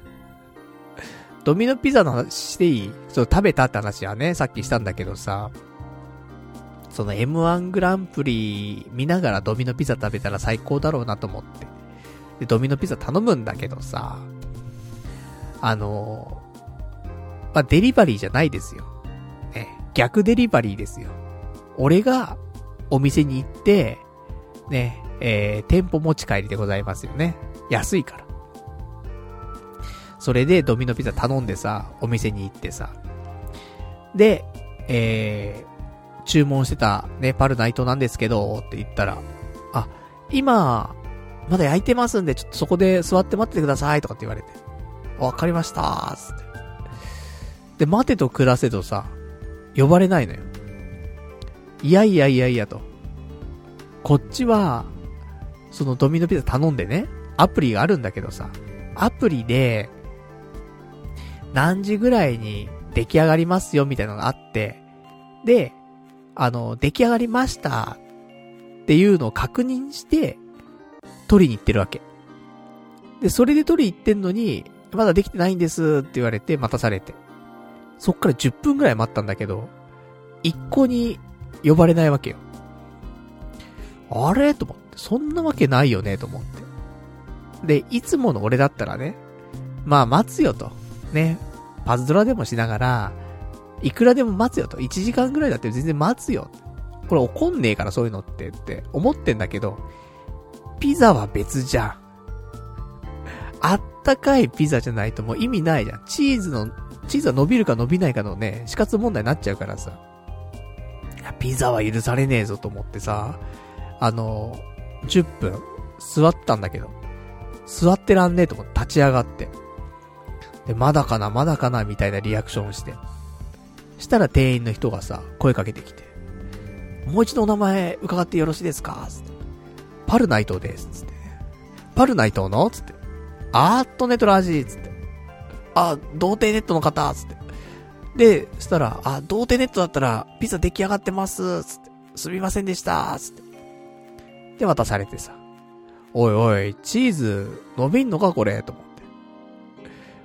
の話していい？ちょっと食べたって話はね、さっきしたんだけどさ、その M1 グランプリ見ながらドミノピザ食べたら最高だろうなと思って。で、ドミノピザ頼むんだけどさ、まあ、デリバリーじゃないですよ。ね、逆デリバリーですよ。俺がお店に行って、ね、店舗持ち帰りでございますよね。安いから。それでドミノピザ頼んでさ、お店に行ってさ。で、注文してたね、パルナイトなんですけど、って言ったら、あ、今、まだ焼いてますんで、ちょっとそこで座って待っててくださいとかって言われて。わかりましたーつって。で、待てと暮らせとさ、呼ばれないのよ。いやと。こっちは、そのドミノピザ頼んでね、アプリがあるんだけどさ、アプリで、何時ぐらいに出来上がりますよみたいなのがあって、で、出来上がりましたっていうのを確認して、取りに行ってるわけ。で、それで取りに行ってんのに、まだできてないんですって言われて待たされて。そっから10分ぐらい待ったんだけど、一向に呼ばれないわけよ。あれと思って、そんなわけないよねと思って。で、いつもの俺だったらね、まあ待つよと。ね、パズドラでもしながら、いくらでも待つよと。1時間ぐらいだって全然待つよ。これ怒んねえからそういうのって思ってんだけど、ピザは別じゃん。あったかいピザじゃないともう意味ないじゃん。チーズは伸びるか伸びないかのね、死活問題になっちゃうからさ。ピザは許されねえぞと思ってさ、10分座ったんだけど、座ってらんねえと思って立ち上がって。で、まだかなみたいなリアクションをして。したら店員の人がさ、声かけてきて。もう一度お名前伺ってよろしいですかつって。パルナイトです。つって。パルナイトのつって。ネトラジつって。童貞ネットの方つって。で、したら、童貞ネットだったら、ピザ出来上がってますつって。すみませんでしたつって。で、渡されてさ。おい、チーズ、伸びんのかこれと思って。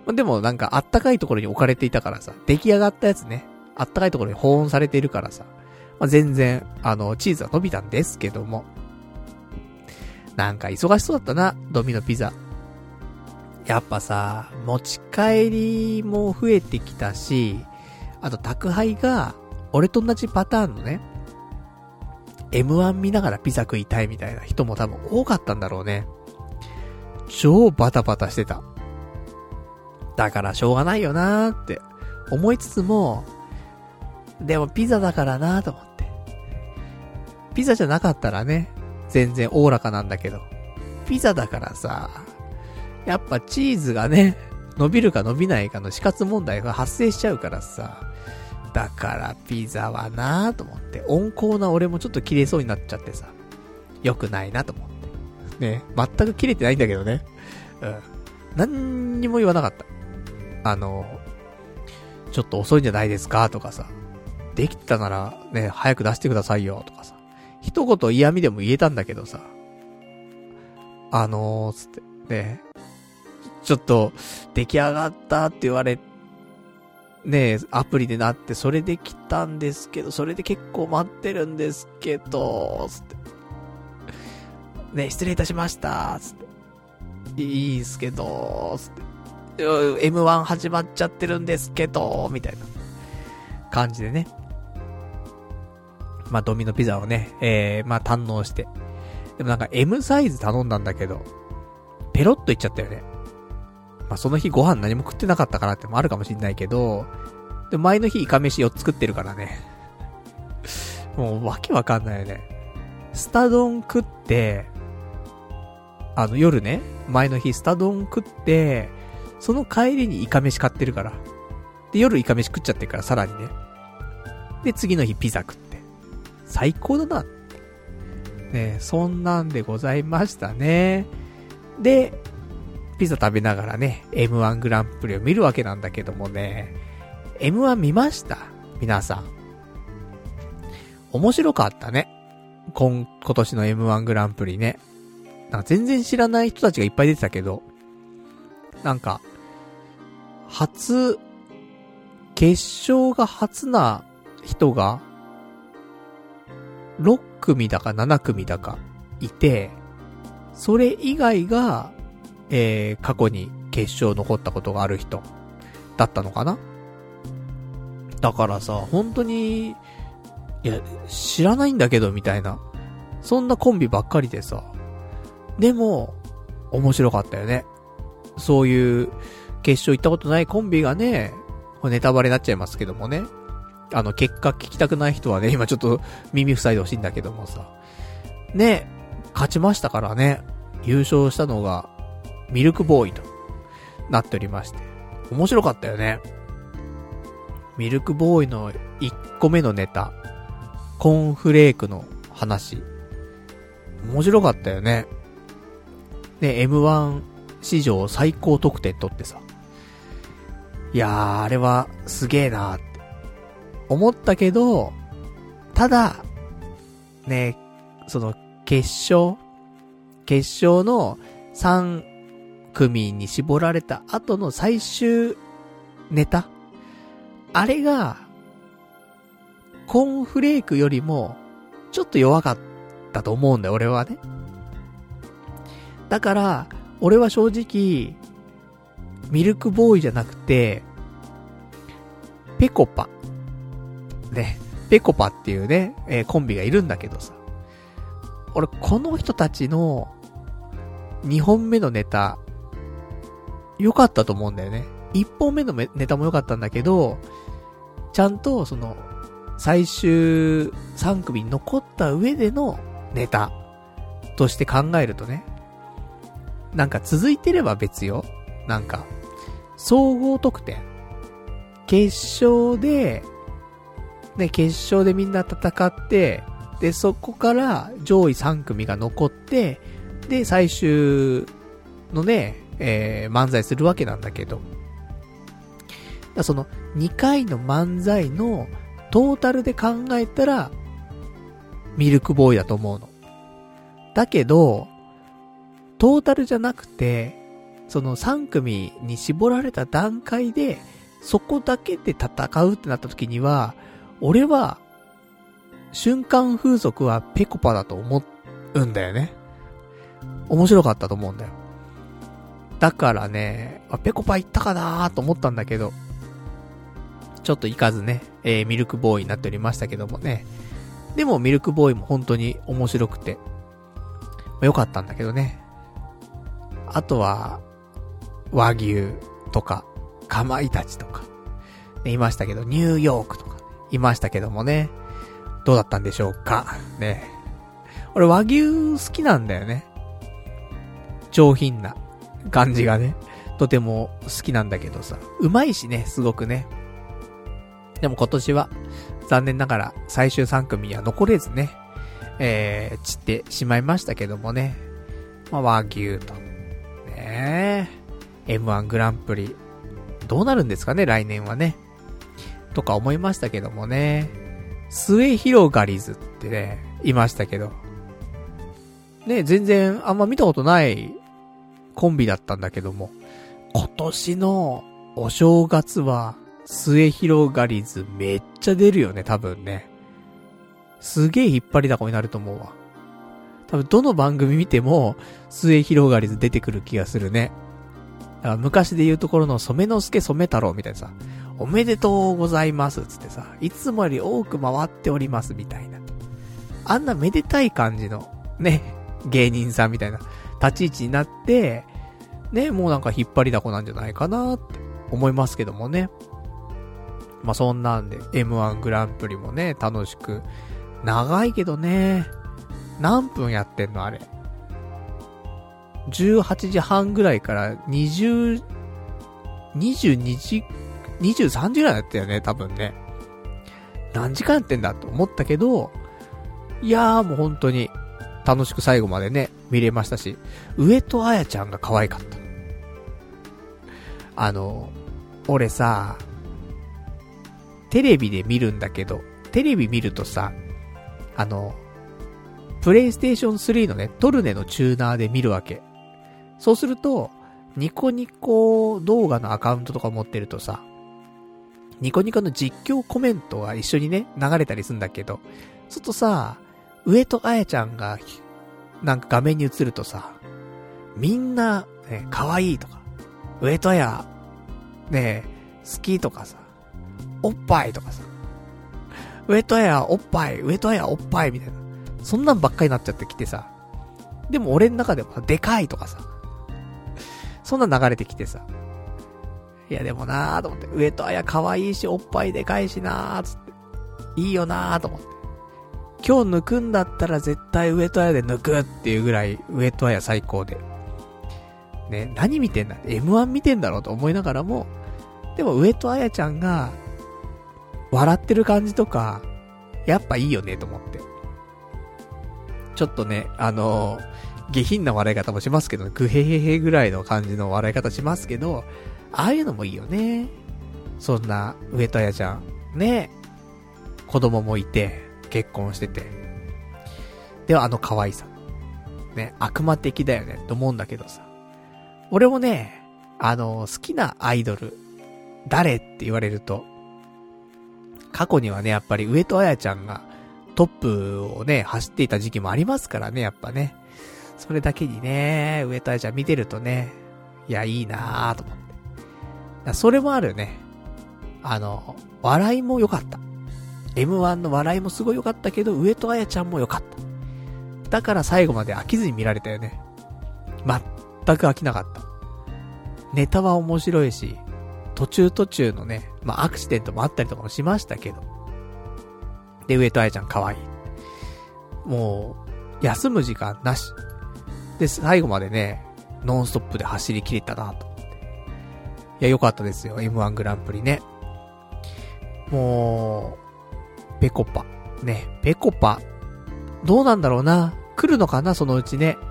でもなんか、あったかいところに置かれていたからさ、出来上がったやつね。あったかいところに保温されているからさ。全然、チーズは伸びたんですけども。なんか忙しそうだったな、ドミノピザ。やっぱさ、持ち帰りも増えてきたし、あと宅配が、俺と同じパターンのね、M1 見ながらピザ食いたいみたいな人も多分多かったんだろうね。超バタバタしてた。だからしょうがないよなーって思いつつも、でもピザだからなーと思って。ピザじゃなかったらね、全然おおらかなんだけど、ピザだからさ、やっぱチーズがね、伸びるか伸びないかの死活問題が発生しちゃうからさ、だからピザはなーと思って、温厚な俺もちょっと切れそうになっちゃってさ、良くないなと思って。ね、全く切れてないんだけどね。何にも言わなかった。ちょっと遅いんじゃないですかとかさ、できたならね、早く出してくださいよとかさ、一言嫌味でも言えたんだけどさ、つって、ね、ちょっと、出来上がったって言われ、ね、アプリでなって、それで来たんですけど、それで結構待ってるんですけど、つって。ね、失礼いたしました、つって。 いいっすけど、M1 始まっちゃってるんですけど、みたいな感じでね。まあ、ドミノピザをね、まあ、堪能して。でもなんか M サイズ頼んだんだけど、ペロッといっちゃったよね。まあ、その日ご飯何も食ってなかったからってもあるかもしんないけど、で、前の日イカ飯4つ食ってるからね。もうわけわかんないよね。スタ丼食って、夜ね、前の日スタ丼食って、その帰りにイカ飯買ってるから。で、夜イカ飯食っちゃってるから、さらにね。で、次の日ピザ食って。最高だな。ね、そんなんでございましたね。で、ピザ食べながらね、M1 グランプリを見るわけなんだけどもね、M1 見ました？皆さん。面白かったね。今年の M1 グランプリね。なんか全然知らない人たちがいっぱい出てたけど、なんか、決勝が初な人が、6組だか7組だかいて、それ以外が、過去に決勝残ったことがある人だったのかな？だからさ、本当に、いや、知らないんだけどみたいな、そんなコンビばっかりでさ、でも、面白かったよね。そういう決勝行ったことないコンビがね、これネタバレになっちゃいますけどもね。結果聞きたくない人はね、今ちょっと耳塞いでほしいんだけどもさ。ね、勝ちましたからね。優勝したのが、ミルクボーイとなっておりまして。面白かったよね。ミルクボーイの1個目のネタ。コーンフレークの話。面白かったよね。で、M1 史上最高得点取ってさ。いやー、あれはすげーなーって思ったけど、ただ、ね、その決勝の3組に絞られた後の最終ネタ、あれが、コーンフレークよりも、ちょっと弱かったと思うんだよ、俺はね。だから、俺は正直、ミルクボーイじゃなくて、ペコパ。ね、ペコパっていうね、コンビがいるんだけどさ。俺、この人たちの、2本目のネタ、良かったと思うんだよね。1本目のネタも良かったんだけど、ちゃんと、最終3組に残った上でのネタとして考えるとね、なんか続いてれば別よ。なんか、総合得点。決勝でみんな戦って、で、そこから上位3組が残って、で、最終のね、漫才するわけなんだけど、だその2回の漫才のトータルで考えたら、ミルクボーイだと思うの。だけど、トータルじゃなくて、その3組に絞られた段階で、そこだけで戦うってなった時には、俺は、瞬間風速はペコパだと思うんだよね。面白かったと思うんだよ。だからね、ペコパ行ったかなーと思ったんだけど、ちょっと行かずね、ミルクボーイになっておりましたけどもね。でもミルクボーイも本当に面白くて、良かったんだけどね。あとは、和牛とか、かまいたちとか、ね、いましたけど、ニューヨークとか、いましたけどもね。どうだったんでしょうか。ね。俺和牛好きなんだよね。上品な感じがね、とても好きなんだけどさ。うまいしね、すごくね。でも今年は、残念ながら最終3組には残れずね、散ってしまいましたけどもね。まあ和牛と。ねえ。M1 グランプリ。どうなるんですかね、来年はね。とか思いましたけどもね。末広がりずってね、いましたけど。ね、全然あんま見たことないコンビだったんだけども。今年のお正月は、末広がりずめっちゃ出るよね、多分ね。すげえ引っ張りだこになると思うわ。 多分どの番組見ても、末広がりず出てくる気がするね。だから昔で言うところの染之助染太郎みたいなさ、おめでとうございますつってさ、いつもより多く回っておりますみたいな。あんなめでたい感じの、ね、芸人さんみたいな立ち位置になって、ね、もうなんか引っ張りだこなんじゃないかなって思いますけどもね。まあそんなんで M1 グランプリもね、楽しく、長いけどね、何分やってんのあれ。18時半ぐらいから22時、23時ぐらいだったよね、多分ね。何時間やってんだと思ったけど、いやーもう本当に楽しく最後までね、見れましたし、上戸彩ちゃんが可愛かった。俺さ、テレビで見るんだけど、テレビ見るとさ、プレイステーション3のね、トルネのチューナーで見るわけ。そうすると、ニコニコ動画のアカウントとか持ってるとさ、ニコニコの実況コメントが一緒にね、流れたりするんだけど、そうするとさ、上戸彩ちゃんが、なんか画面に映るとさ、みんな、ね、可愛いとか、上戸彩、ね、好きとかさ、おっぱいとかさ、上戸彩おっぱい、上戸彩おっぱいみたいな、そんなんばっかりになっちゃってきてさ、でも俺の中でもでかいとかさ、そんな流れてきてさ、いやでもなーと思って、上戸彩可愛いし、おっぱいでかいしなーつって、いいよなーと思って、今日抜くんだったら絶対上戸彩で抜くっていうぐらい上戸彩最高で。ね、何見てんだ ?M1 見てんだろうと思いながらも、でも上戸彩ちゃんが、笑ってる感じとか、やっぱいいよねと思って。ちょっとね、下品な笑い方もしますけど、ね、グヘヘヘぐらいの感じの笑い方しますけど、ああいうのもいいよね。そんな上戸彩ちゃん、ね、子供もいて、結婚してて。では可愛さ。ね、悪魔的だよね、と思うんだけどさ。俺もね、好きなアイドル、誰って言われると、過去にはね、やっぱり上戸彩ちゃんがトップをね、走っていた時期もありますからね、やっぱね。それだけにね、上戸彩ちゃん見てるとね、いや、いいなぁと思って。それもあるね。笑いも良かった。M1 の笑いもすごい良かったけど、上戸彩ちゃんも良かった。だから最後まで飽きずに見られたよね。全く飽きなかった。ネタは面白いし、途中のね、アクシデントもあったりとかもしましたけど。で、上戸彩ちゃん可愛い。もう、休む時間なし。で、最後までね、ノンストップで走り切れたなと思って。いや、良かったですよ。M1 グランプリね。もう、ペコパ。ね、ペコパ。どうなんだろうな。来るのかな、そのうちね。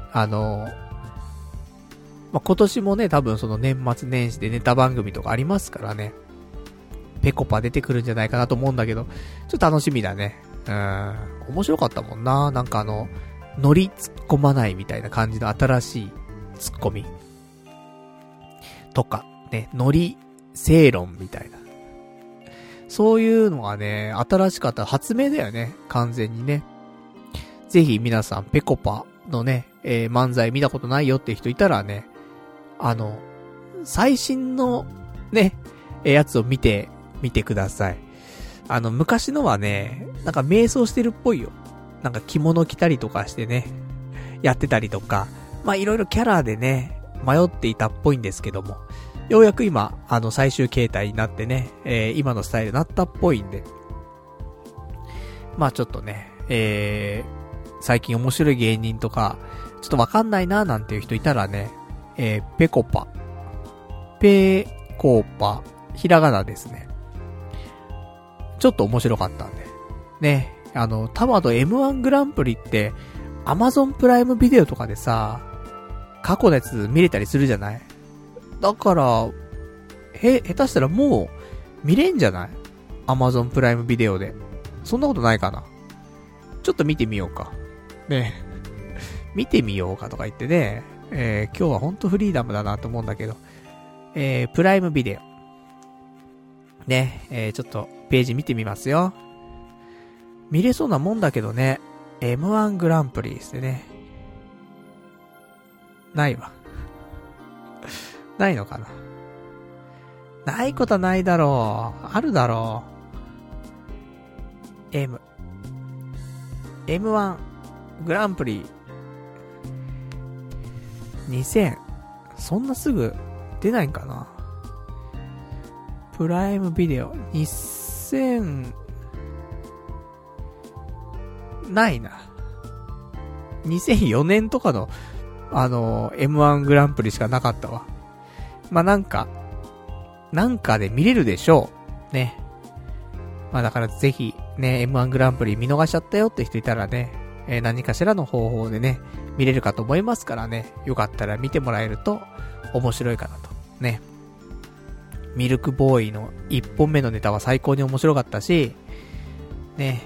今年もね、多分その年末年始でネタ番組とかありますからね。ペコパ出てくるんじゃないかなと思うんだけど、ちょっと楽しみだね。面白かったもんな。なんかノリ突っ込まないみたいな感じの新しい突っ込み。とか、ね、ノリ正論みたいな。そういうのがね、新しかった発明だよね。完全にね。ぜひ皆さん、ペコパのね、漫才見たことないよって人いたらね、最新のね、やつを見てください。昔のはね、なんか瞑想してるっぽいよ。なんか着物着たりとかしてね、やってたりとか、いろいろキャラでね、迷っていたっぽいんですけども、ようやく今、最終形態になってね、今のスタイルになったっぽいんで、ちょっとね、最近面白い芸人とか、ちょっとわかんないななんていう人いたらね、ペコパ。ひらがなですね。ちょっと面白かったんで。ね、多分M1 グランプリって、Amazon プライムビデオとかでさ、過去のやつ見れたりするじゃない？だから、下手したらもう、見れんじゃない？ Amazon プライムビデオで。そんなことないかな？ちょっと見てみようか。ね。見てみようかとか言ってね、今日はほんとフリーダムだなと思うんだけど、プライムビデオ。ね、ちょっとページ見てみますよ。見れそうなもんだけどね、M1 グランプリですね。 ないわ。ないのかな。ないことはないだろう。あるだろう。M1 グランプリ2000、そんなすぐ出ないんかな。プライムビデオ2000、ないな。2004年とかのM1 グランプリしかなかったわ。まあ、なんかで見れるでしょう。ね。まあ、だからぜひ、ね、M1 グランプリ見逃しちゃったよって人いたらね、何かしらの方法でね、見れるかと思いますからね、よかったら見てもらえると面白いかなと。ね。ミルクボーイの1本目のネタは最高に面白かったし、ね、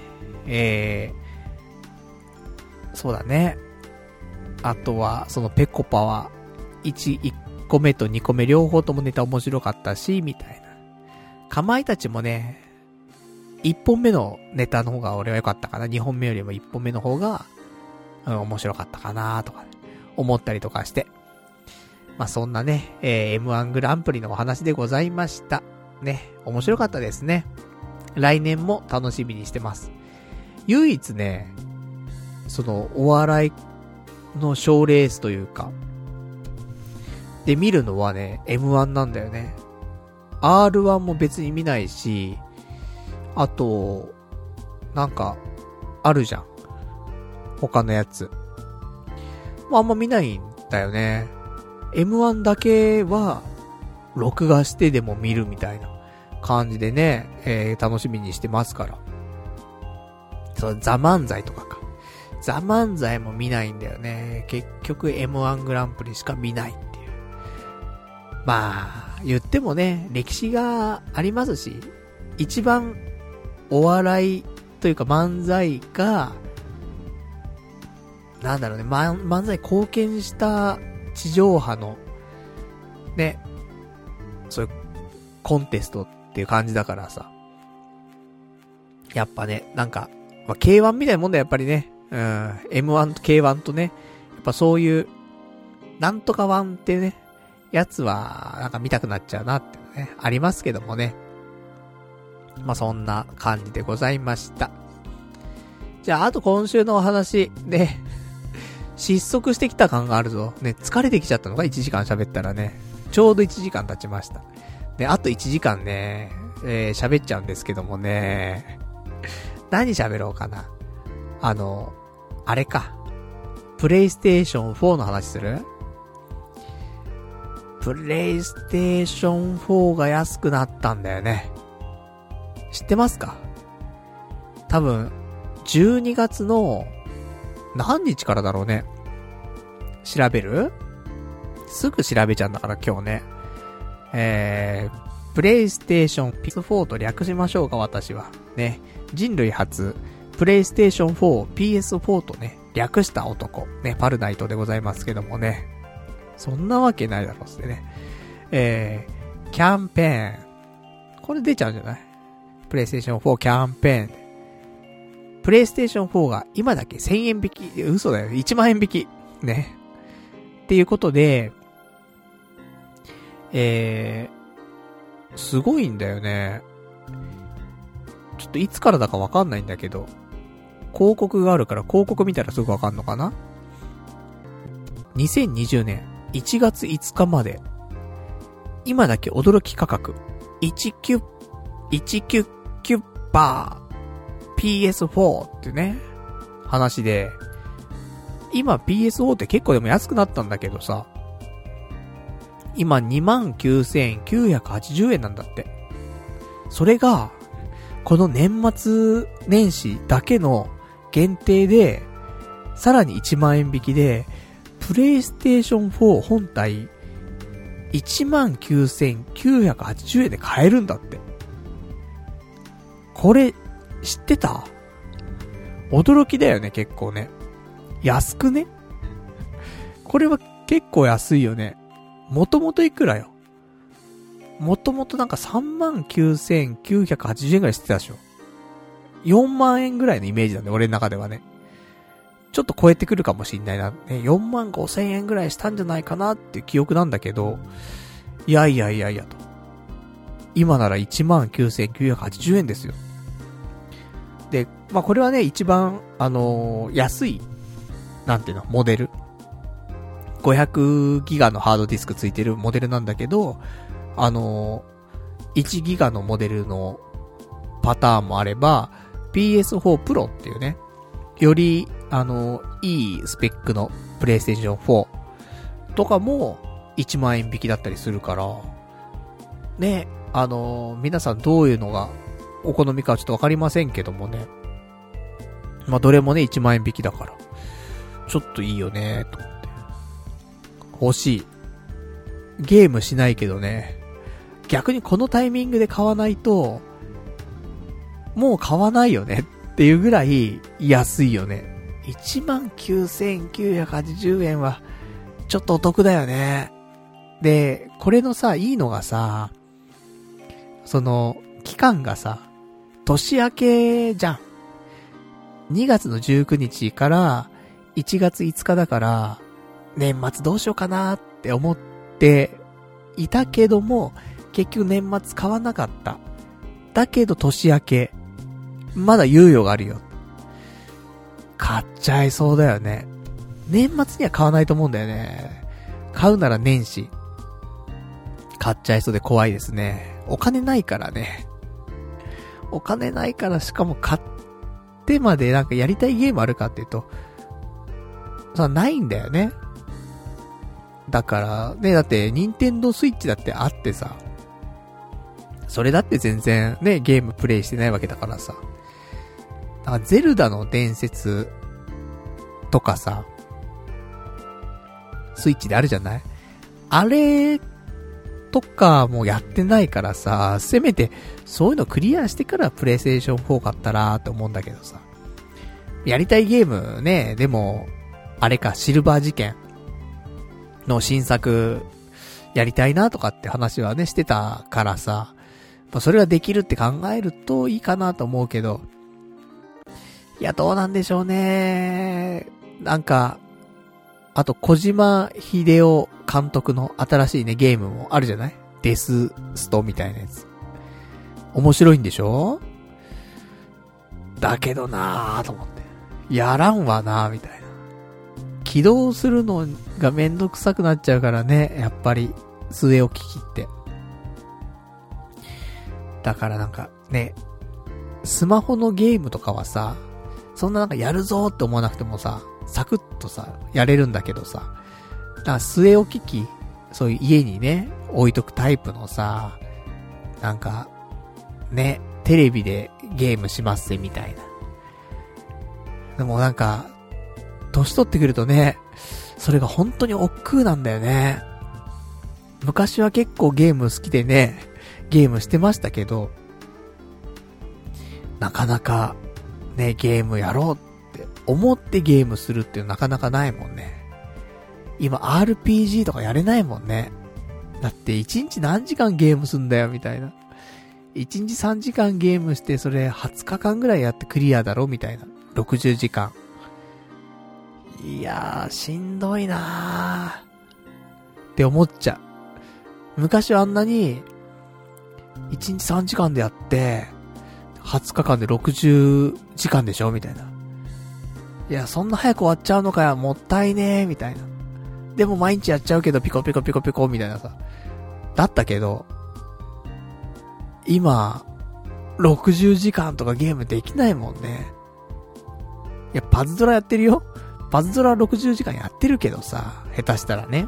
そうだね。あとは、そのペコパは、1個目と2個目両方ともネタ面白かったし、みたいな。かまいたちもね、1本目のネタの方が俺は良かったかな。2本目よりも1本目の方が、面白かったかなとか、思ったりとかして。まあ、そんなね、M1 グランプリのお話でございました。ね、面白かったですね。来年も楽しみにしてます。唯一ね、その、お笑いの賞レースというか、で見るのはね、M1 なんだよね。R1 も別に見ないし、あと、なんか、あるじゃん。他のやつ。あんま見ないんだよね。M1 だけは、録画してでも見るみたいな感じでね、楽しみにしてますから。そう、ザ・漫才とかか。ザ・漫才も見ないんだよね。結局 M1 グランプリしか見ないっていう。まあ、言ってもね、歴史がありますし、一番お笑いというか漫才が、なんだろうね、漫才貢献した地上波の、ね、そういうコンテストっていう感じだからさ。やっぱね、なんか、まあ、K1 みたいなもんだよ、やっぱりね。M1 と K1 とね、やっぱそういう、なんとか1ってね、やつは、なんか見たくなっちゃうなってね、ありますけどもね。まあ、そんな感じでございました。じゃあ、あと今週のお話で、失速してきた感があるぞ。ね、疲れてきちゃったのか ?1 時間喋ったらね。ちょうど1時間経ちました。で、あと1時間ね、喋っちゃうんですけどもね。何喋ろうかな。あれか。プレイステーション4の話する？プレイステーション4が安くなったんだよね。知ってますか？多分、12月の、何日からだろうね。調べる？すぐ調べちゃうんだから今日ね。プレイステーション PS4 と略しましょうか、私は。ね。人類初、プレイステーション4、PS4 とね、略した男。ね、パルナイトでございますけどもね。そんなわけないだろうってね。キャンペーン。これ出ちゃうんじゃない？プレイステーション4キャンペーン。プレイステーション4が今だけ1000円引き。嘘だよ。1万円引き。ね。っていうことで、すごいんだよね。ちょっといつからだかわかんないんだけど、広告があるから広告見たらすぐわかんのかな？ 2020 年1月5日まで、今だけ驚き価格、199バー PS4 ってね、話で、今 PS4 って結構でも安くなったんだけどさ、今 29,980 円なんだって。それが、この年末年始だけの限定で、さらに1万円引きで、プレイステーション4本体、19,980 円で買えるんだって。これ、知ってた？驚きだよね、結構ね。安くね？これは結構安いよね。もともといくらよ？もともとなんか 39,980 円ぐらいしてたでしょ。4万円ぐらいのイメージなんで、俺の中ではね。 ちょっと超えてくるかもしんないな。ね、45,000円ぐらいしたんじゃないかなっていう記憶なんだけど、いやと。今なら 19,980 円ですよ。で、まあ、これはね、一番、安い、なんていうの、モデル。500ギガのハードディスクついてるモデルなんだけど、1ギガのモデルのパターンもあれば、PS4 Pro っていうね、より、いいスペックのプレイステーション4とかも1万円引きだったりするから、ね、皆さんどういうのがお好みかはちょっとわかりませんけどもね。まあ、どれもね、1万円引きだから、ちょっといいよね、と思って。欲しい。ゲームしないけどね。逆にこのタイミングで買わないと、もう買わないよねっていうぐらい安いよね。19,980 円は、ちょっとお得だよね。で、これのさ、いいのがさ、その、期間がさ、年明けじゃん。2月の19日から1月5日だから、年末どうしようかなって思っていたけども、結局年末買わなかった。だけど年明け、まだ猶予があるよ。買っちゃいそうだよね。年末には買わないと思うんだよね。買うなら年始。買っちゃいそうで怖いですね。お金ないからね。お金ないから、しかも買ってまでなんかやりたいゲームあるかっていうと、さ、ないんだよね。だからね、だって任天堂スイッチだってあってさ、それだって全然ね、ゲームプレイしてないわけだからさ。だからゼルダの伝説とかさ、スイッチであるじゃない？あれとかもやってないからさ、せめてそういうのクリアしてからプレイステーション4買ったらーって思うんだけどさ。やりたいゲームね、でも、あれか、シルバー事件の新作やりたいなとかって話はね、してたからさ、まあ、それができるって考えるといいかなと思うけど、いや、どうなんでしょうね。なんか、あと、小島秀夫監督の新しいね、ゲームもあるじゃない？デスストみたいなやつ。面白いんでしょ？だけどなぁと思って。やらんわなぁみたいな。起動するのがめんどくさくなっちゃうからね、やっぱり、据え置き機って。だからなんかね、スマホのゲームとかはさ、そんななんかやるぞーって思わなくてもさ、サクッとさ、やれるんだけどさ、だから据え置き機、そういう家にね、置いとくタイプのさ、なんか、ね、テレビでゲームしますぜみたいな。でもなんか、年取ってくるとね、それが本当に億劫なんだよね。昔は結構ゲーム好きでね、ゲームしてましたけど、なかなか、ね、ゲームやろうって思ってゲームするっていうのなかなかないもんね。今 RPG とかやれないもんね。だって1日何時間ゲームすんだよみたいな。1日3時間ゲームしてそれ20日間ぐらいやってクリアだろみたいな。60時間。いやー、しんどいなーって思っちゃう。昔はあんなに1日3時間でやって20日間で60時間でしょみたいな。いや、そんな早く終わっちゃうのかよ、もったいねーみたいな。でも毎日やっちゃうけどピコピコピコピコみたいなさ。だったけど、今、60時間とかゲームできないもんね。いや、パズドラやってるよ。パズドラ60時間やってるけどさ、下手したらね。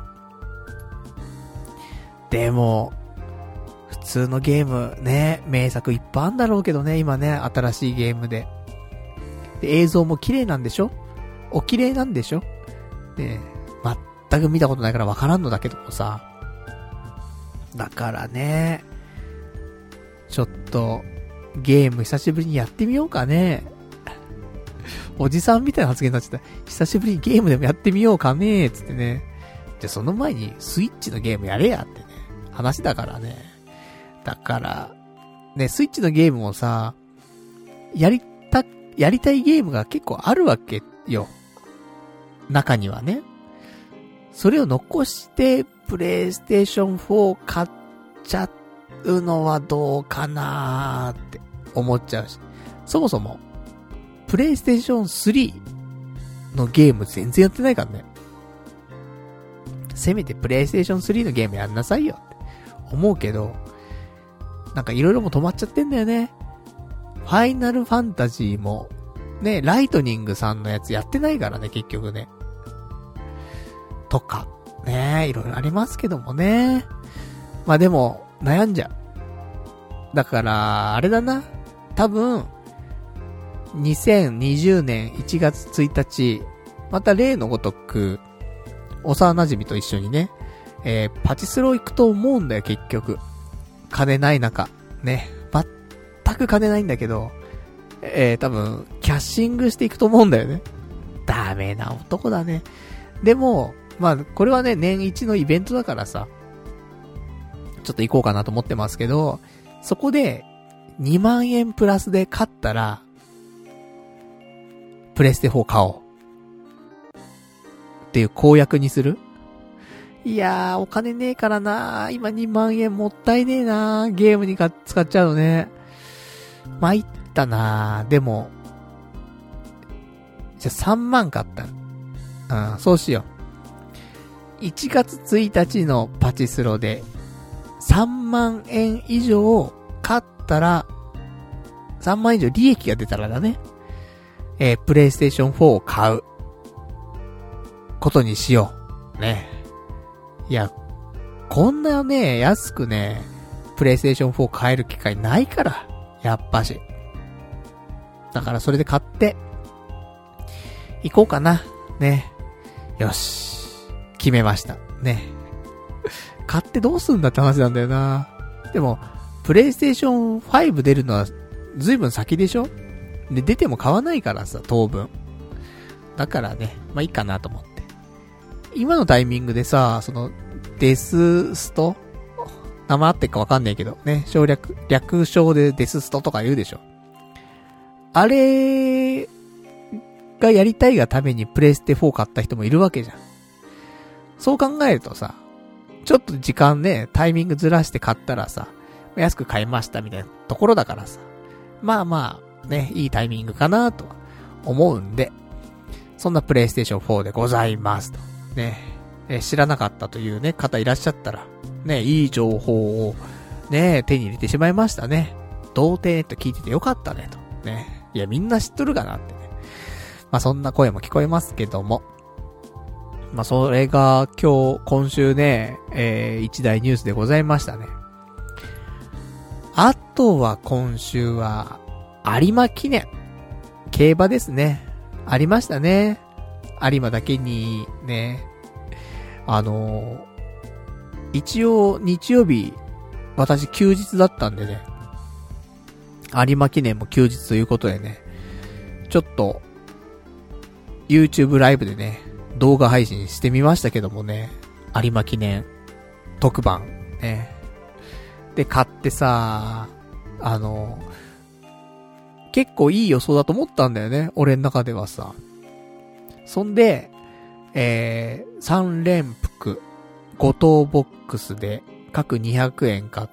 でも、普通のゲームね、名作いっぱいあるんだろうけどね、今ね、新しいゲームで。で、映像も綺麗なんでしょ？お綺麗なんでしょ？で、全く見たことないからわからんのだけどもさ。だからね、ちょっと、ゲーム久しぶりにやってみようかね。おじさんみたいな発言になっちゃった。久しぶりにゲームでもやってみようかねつってね。じゃ、その前にスイッチのゲームやれやってね。話だからね。だから、ね、スイッチのゲームもさ、やりたいゲームが結構あるわけよ。 中にはね。それを残して、プレイステーション4買っちゃうのはどうかなーって思っちゃうし。そもそも、プレイステーション3のゲーム全然やってないからね。せめてプレイステーション3のゲームやんなさいよって思うけど、なんかいろいろも止まっちゃってんだよね。ファイナルファンタジーも、ね、ライトニングさんのやつやってないからね、結局ね。とか、ね、いろいろありますけどもね。まあでも、悩んじゃう。だから、あれだな。多分、2020年1月1日、また例のごとく、幼馴染と一緒にね、パチスロ行くと思うんだよ、結局。金ない中。ね。全く金ないんだけど、多分、キャッシングしていくと思うんだよね。ダメな男だね。でも、まあ、これはね、年一のイベントだからさ、ちょっと行こうかなと思ってますけど、そこで、2万円プラスで買ったら、プレステ4買おう。っていう公約にする？いやー、お金ねえからなー。今2万円もったいねえなー。ゲームに使っちゃうのね。参ったなー。でも、じゃあ3万買った。そうしよう。1月1日のパチスロで、3万円以上買ったら、3万円以上利益が出たらだね。プレイステーション4を買う。ことにしよう。ね。いや、こんなね、安くね、プレイステーション4買える機会ないから。やっぱし。だからそれで買って、行こうかな。ね。よし。決めました。ね。買ってどうすんだって話なんだよな。でも、プレイステーション5出るのはずいぶん先でしょ？で、出ても買わないからさ、当分。だからね、まあいいかなと思って。今のタイミングでさ、その、デススト？名前あってかわかんないけど、ね、略称でデスストとか言うでしょ。あれがやりたいがためにプレステ4買った人もいるわけじゃん。そう考えるとさ、ちょっと時間ね、タイミングずらして買ったらさ、安く買いましたみたいなところだからさ。まあまあ、ね、いいタイミングかなと思うんで、そんなプレイステーション4でございますと。ね、知らなかったというね、方いらっしゃったら、ね、いい情報を、ね、手に入れてしまいましたね。童貞ネット聞いててよかったねと。ね。いや、みんな知っとるかなってね。まあそんな声も聞こえますけども。まあそれが今週ね、一大ニュースでございましたね。あとは今週は、有馬記念。競馬ですね。ありましたね。有馬だけに、ね。一応日曜日、私休日だったんでね。有馬記念も休日ということでね。ちょっと、YouTube ライブでね、動画配信してみましたけどもね。有馬記念特番。ね。で、買ってさ、結構いい予想だと思ったんだよね。俺の中ではさ。そんで、3連複、5等ボックスで、各200円買って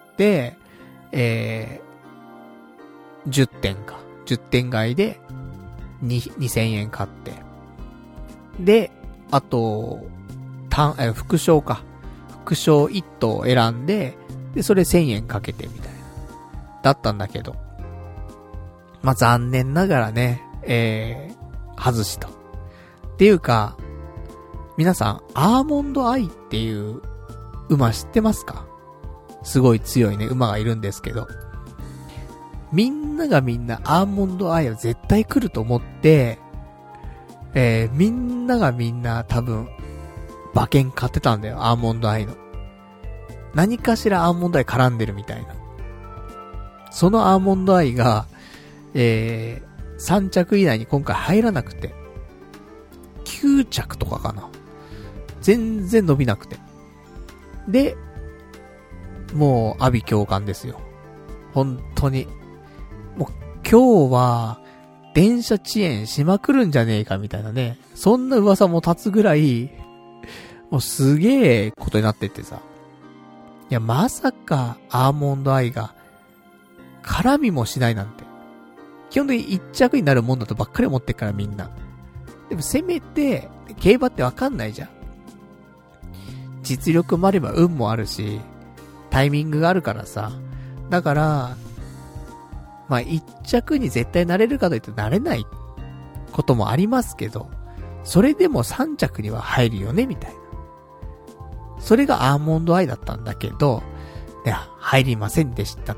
、10点か。10点買いで、2000円買って。で、あと、副賞か。副賞1等選んで、で、それ1000円かけてみたいな。だったんだけど。まあ、残念ながらね、外しと。っていうか、皆さん、アーモンドアイっていう馬知ってますか？すごい強いね、馬がいるんですけど。みんながみんなアーモンドアイは絶対来ると思って、みんながみんな多分、馬券買ってたんだよ、アーモンドアイの。何かしらアーモンドアイ絡んでるみたいな。そのアーモンドアイが、3着以内に今回入らなくて、9着とかかな。全然伸びなくて。で、もう、阿鼻共感ですよ。本当に。もう、今日は、 電車遅延しまくるんじゃねえかみたいなね。そんな噂も立つぐらい、もうすげえことになってってさ。いや、まさかアーモンドアイが絡みもしないなんて。基本的に一着になるもんだとばっかり思ってっからみんな。でもせめて、競馬ってわかんないじゃん。実力もあれば運もあるし、タイミングがあるからさ。だから、まあ一着に絶対なれるかといってなれないこともありますけど、それでも3着には入るよねみたいな。それがアーモンドアイだったんだけど、いや、入りませんでしたって。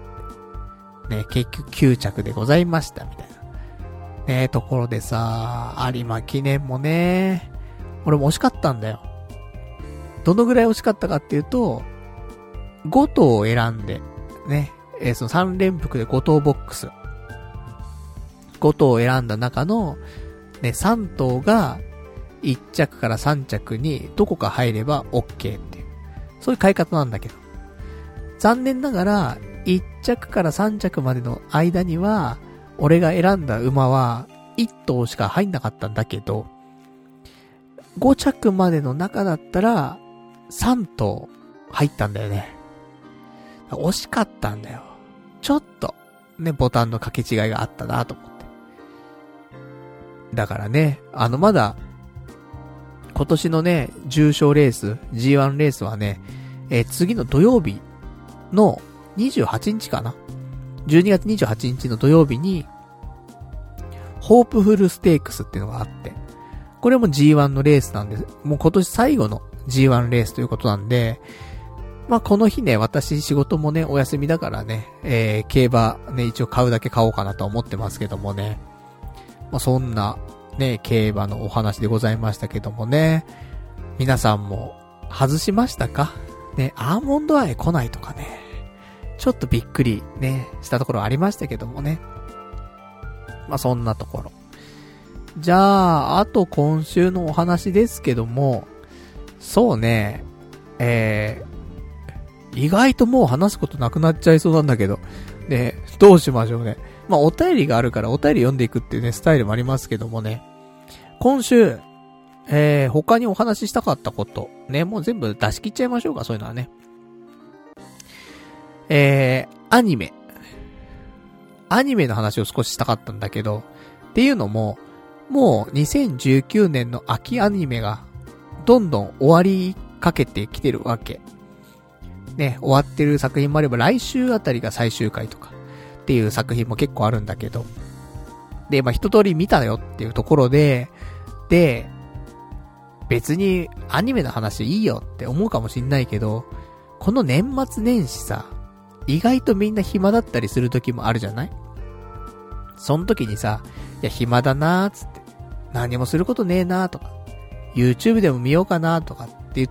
ね、結局9着でございましたみたいな。ね、ところでさ、有馬記念もね、俺も惜しかったんだよ。どのぐらい惜しかったかっていうと、5頭を選んで、ね、その3連複で5頭ボックス。5頭を選んだ中の、ね、3頭が、1着から3着にどこか入れば OK っていう。そういう買い方なんだけど。残念ながら、1着から3着までの間には、俺が選んだ馬は、1頭しか入んなかったんだけど、5着までの中だったら、3頭入ったんだよね。惜しかったんだよ。ちょっと、ね、ボタンの掛け違いがあったなと思って。だからね、まだ、今年のね、重賞レース、G1 レースはね、次の土曜日の28日かな ?12 月28日の土曜日に、ホープフルステークスっていうのがあって、これも G1 のレースなんです。もう今年最後の G1 レースということなんで、まあ、この日ね、私仕事もね、お休みだからね、競馬ね、一応買うだけ買おうかなと思ってますけどもね。まあ、そんな、ね、競馬のお話でございましたけどもね。皆さんも、外しましたかね、アーモンドアイ来ないとかね。ちょっとびっくりね、したところありましたけどもね。まあ、そんなところ。じゃあ、あと今週のお話ですけども、そうね、意外ともう話すことなくなっちゃいそうなんだけど、ね、どうしましょうね。まあ、お便りがあるからお便り読んでいくっていうね、スタイルもありますけどもね。今週、他にお話ししたかったこと、ね、もう全部出し切っちゃいましょうか、そういうのはね。アニメの話を少ししたかったんだけど、っていうのも、もう2019年の秋アニメが、どんどん終わりかけてきてるわけ。ね、終わってる作品もあれば来週あたりが最終回とかっていう作品も結構あるんだけど。で、まあ、一通り見たよっていうところで、別にアニメの話いいよって思うかもしんないけど、この年末年始さ、意外とみんな暇だったりする時もあるじゃない？その時にさ、いや暇だなーつって、何もすることねえなーとか、YouTube でも見ようかなーとかって言って、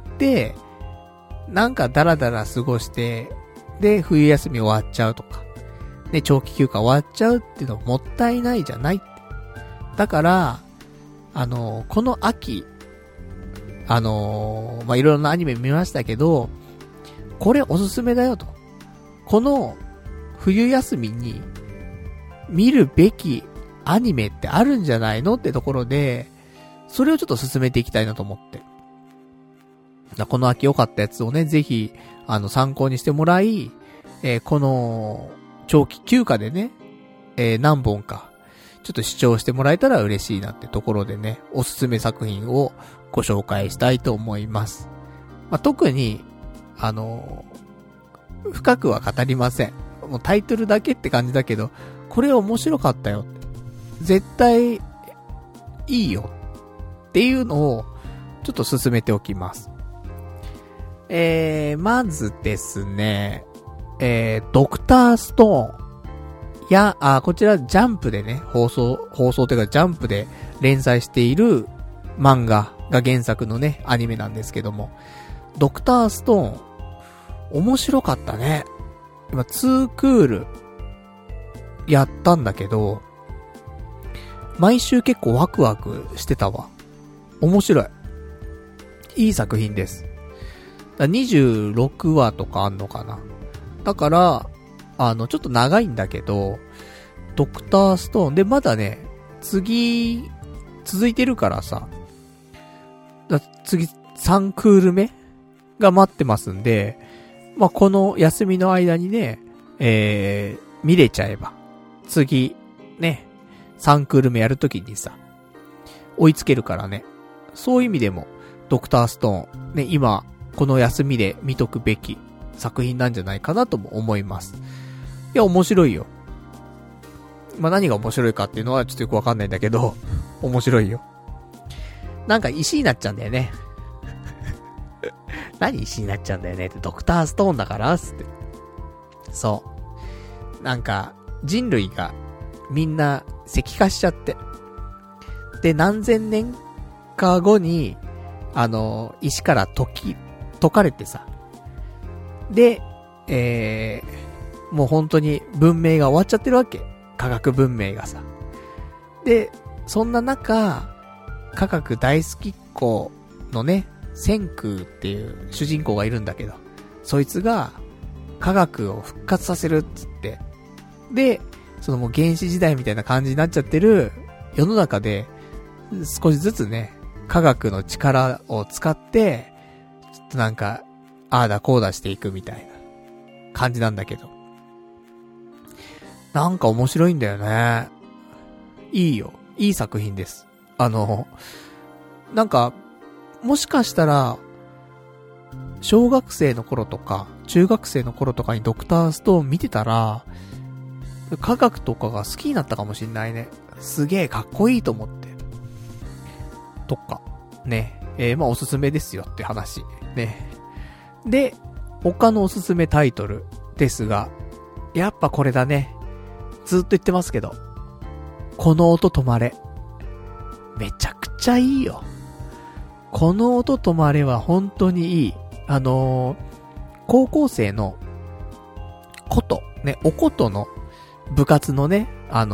なんかダラダラ過ごして、で、冬休み終わっちゃうとか、ね、長期休暇終わっちゃうっていうのもったいないじゃない。だから、この秋、まあ、いろいろなアニメ見ましたけど、これおすすめだよと。この冬休みに見るべきアニメってあるんじゃないのってところで、それをちょっと進めていきたいなと思って。この秋良かったやつをね、ぜひ、参考にしてもらい、この、長期休暇でね、何本か、ちょっと視聴してもらえたら嬉しいなってところでね、おすすめ作品をご紹介したいと思います。まあ、特に、深くは語りません。もうタイトルだけって感じだけど、これ面白かったよ。絶対、いいよ。っていうのを、ちょっと進めておきます。まずですね、ドクターストーンや、こちらジャンプでね、放送というかジャンプで連載している漫画が原作のね、アニメなんですけども、ドクターストーン、面白かったね。今、2クール、やったんだけど、毎週結構ワクワクしてたわ。面白い。いい作品です。26話とかあんのかな。だから、ちょっと長いんだけど、ドクターストーンでまだね、 次、続いてるからさ、次、3クール目が待ってますんで、まあ、この休みの間にね、見れちゃえば、次、ね、3クール目やるときにさ、追いつけるからね。そういう意味でも、ドクターストーン、ね、今、この休みで見とくべき作品なんじゃないかなとも思います。いや、面白いよ。まあ、何が面白いかっていうのはちょっとよくわかんないんだけど、面白いよ。なんか石になっちゃうんだよね。何石になっちゃうんだよねって、ドクターストーンだからつって。そう。なんか、人類がみんな石化しちゃって。で、何千年か後に、石から解かれてさ。で、もう本当に文明が終わっちゃってるわけ。科学文明がさ。で、そんな中、科学大好きっ子のね、千空っていう主人公がいるんだけど、そいつが科学を復活させるっつって、で、そのもう原始時代みたいな感じになっちゃってる世の中で、少しずつね、科学の力を使って、ちょっとなんか、ああだこうだしていくみたいな感じなんだけど。なんか面白いんだよね。いいよ。いい作品です。なんか、もしかしたら、小学生の頃とか、中学生の頃とかにドクターストーン見てたら、科学とかが好きになったかもしんないね。すげえかっこいいと思って。とか、ね。まあおすすめですよって話。ね。で、他のおすすめタイトルですが、やっぱこれだね。ずっと言ってますけど、この音止まれ。めちゃくちゃいいよ。この音止まれは本当にいい。高校生のこと、ね、おことの部活のね、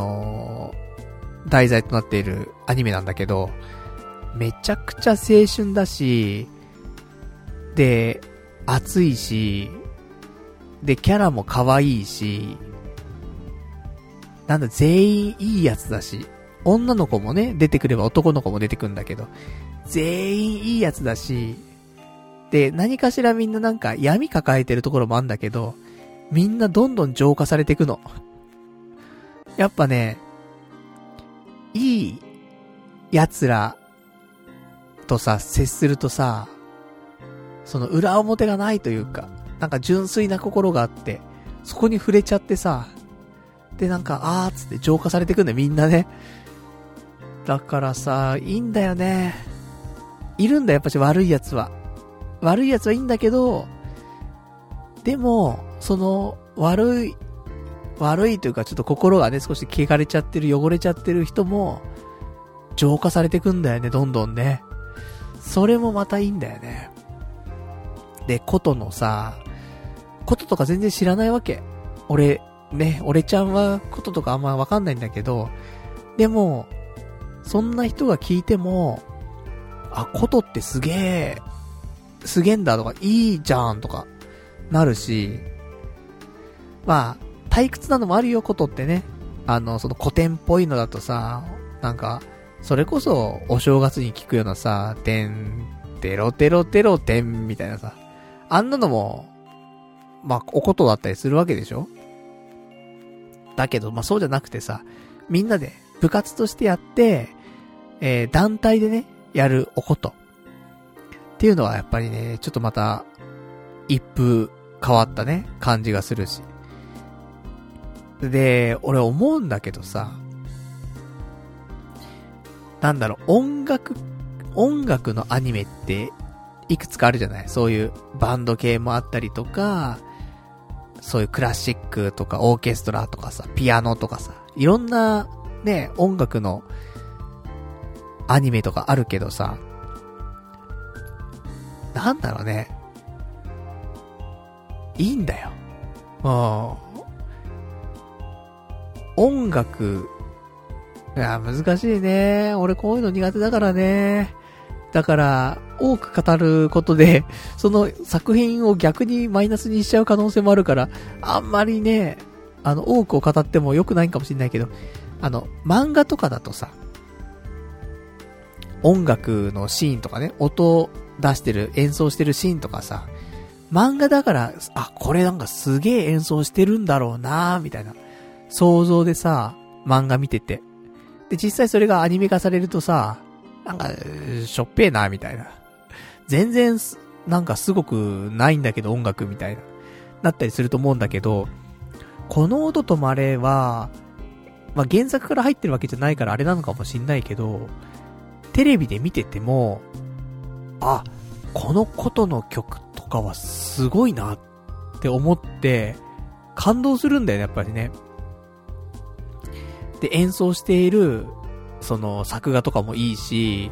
題材となっているアニメなんだけど、めちゃくちゃ青春だし、で、熱いし、で、キャラも可愛いし、なんだ、全員いいやつだし、女の子もね、出てくれば男の子も出てくるんだけど、全員いいやつだし、で、何かしらみんななんか闇抱えてるところもあんだけど、みんなどんどん浄化されていくの。やっぱね、いい奴らとさ、接するとさ、その裏表がないというか、なんか純粋な心があって、そこに触れちゃってさ、でなんか、あーつって浄化されていくんだよ、みんなね。だからさ、いいんだよね。いるんだやっぱし悪い奴は。悪い奴はいいんだけど、でも、その、悪いというかちょっと心がね、少し汚れちゃってる、汚れちゃってる人も、浄化されてくんだよね、どんどんね。それもまたいいんだよね。で、ことのさ、こととか全然知らないわけ。俺ちゃんはこととかあんまわかんないんだけど、でも、そんな人が聞いても、あ、ことってすげえんだとか、いいじゃんとか、なるし、まあ、退屈なのもあるよ、ことってね。その古典っぽいのだとさ、なんか、それこそ、お正月に聞くようなさ、てん、てろてろてろてん、みたいなさ、あんなのも、まあ、おことだったりするわけでしょ？だけど、まあ、そうじゃなくてさ、みんなで部活としてやって、団体でね、やるおこと。っていうのはやっぱりね、ちょっとまた、一風変わったね、感じがするし。で、俺思うんだけどさ、なんだろう、音楽のアニメって、いくつかあるじゃない？そういうバンド系もあったりとか、そういうクラシックとかオーケストラとかさ、ピアノとかさ、いろんなね、音楽のアニメとかあるけどさ、なんだろうね。いいんだよ。音楽、いや、難しいね。俺こういうの苦手だからね。だから、多く語ることで、その作品を逆にマイナスにしちゃう可能性もあるから、あんまりね、多くを語っても良くないかもしれないけど、 漫画とかだとさ、音楽のシーンとかね、音出してる、演奏してるシーンとかさ、漫画だから、これなんかすげえ演奏してるんだろうなーみたいな想像でさ、漫画見てて、で実際それがアニメ化されるとさ、なんかしょっぺーなーみたいな、全然なんかすごくないんだけど音楽みたいなったりすると思うんだけど、この音とまれは、まあ、原作から入ってるわけじゃないからあれなのかもしんないけど、テレビで見てても、このことの曲とかはすごいなって思って感動するんだよね、やっぱりね。で、演奏しているその作画とかもいいし、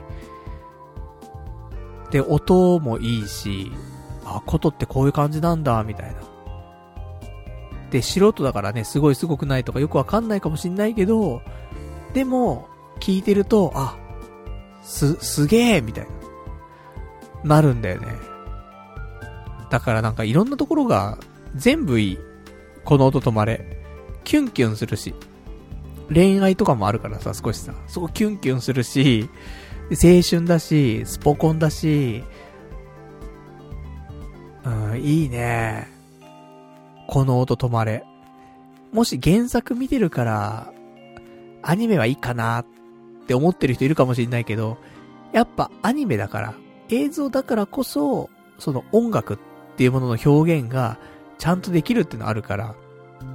で、音もいいし、ことってこういう感じなんだみたいな。で、素人だからね、すごくないとかよくわかんないかもしんないけど、でも聞いてると、すげーみたいななるんだよね。だからなんかいろんなところが全部いい。この音とまれキュンキュンするし、恋愛とかもあるからさ、少しさ、そこキュンキュンするし、青春だし、スポコンだし、いいね。この音とまれ。もし原作見てるからアニメはいいかなって思ってる人いるかもしれないけど、やっぱアニメだから、映像だからこそ、その音楽っていうものの表現がちゃんとできるっていうのあるから、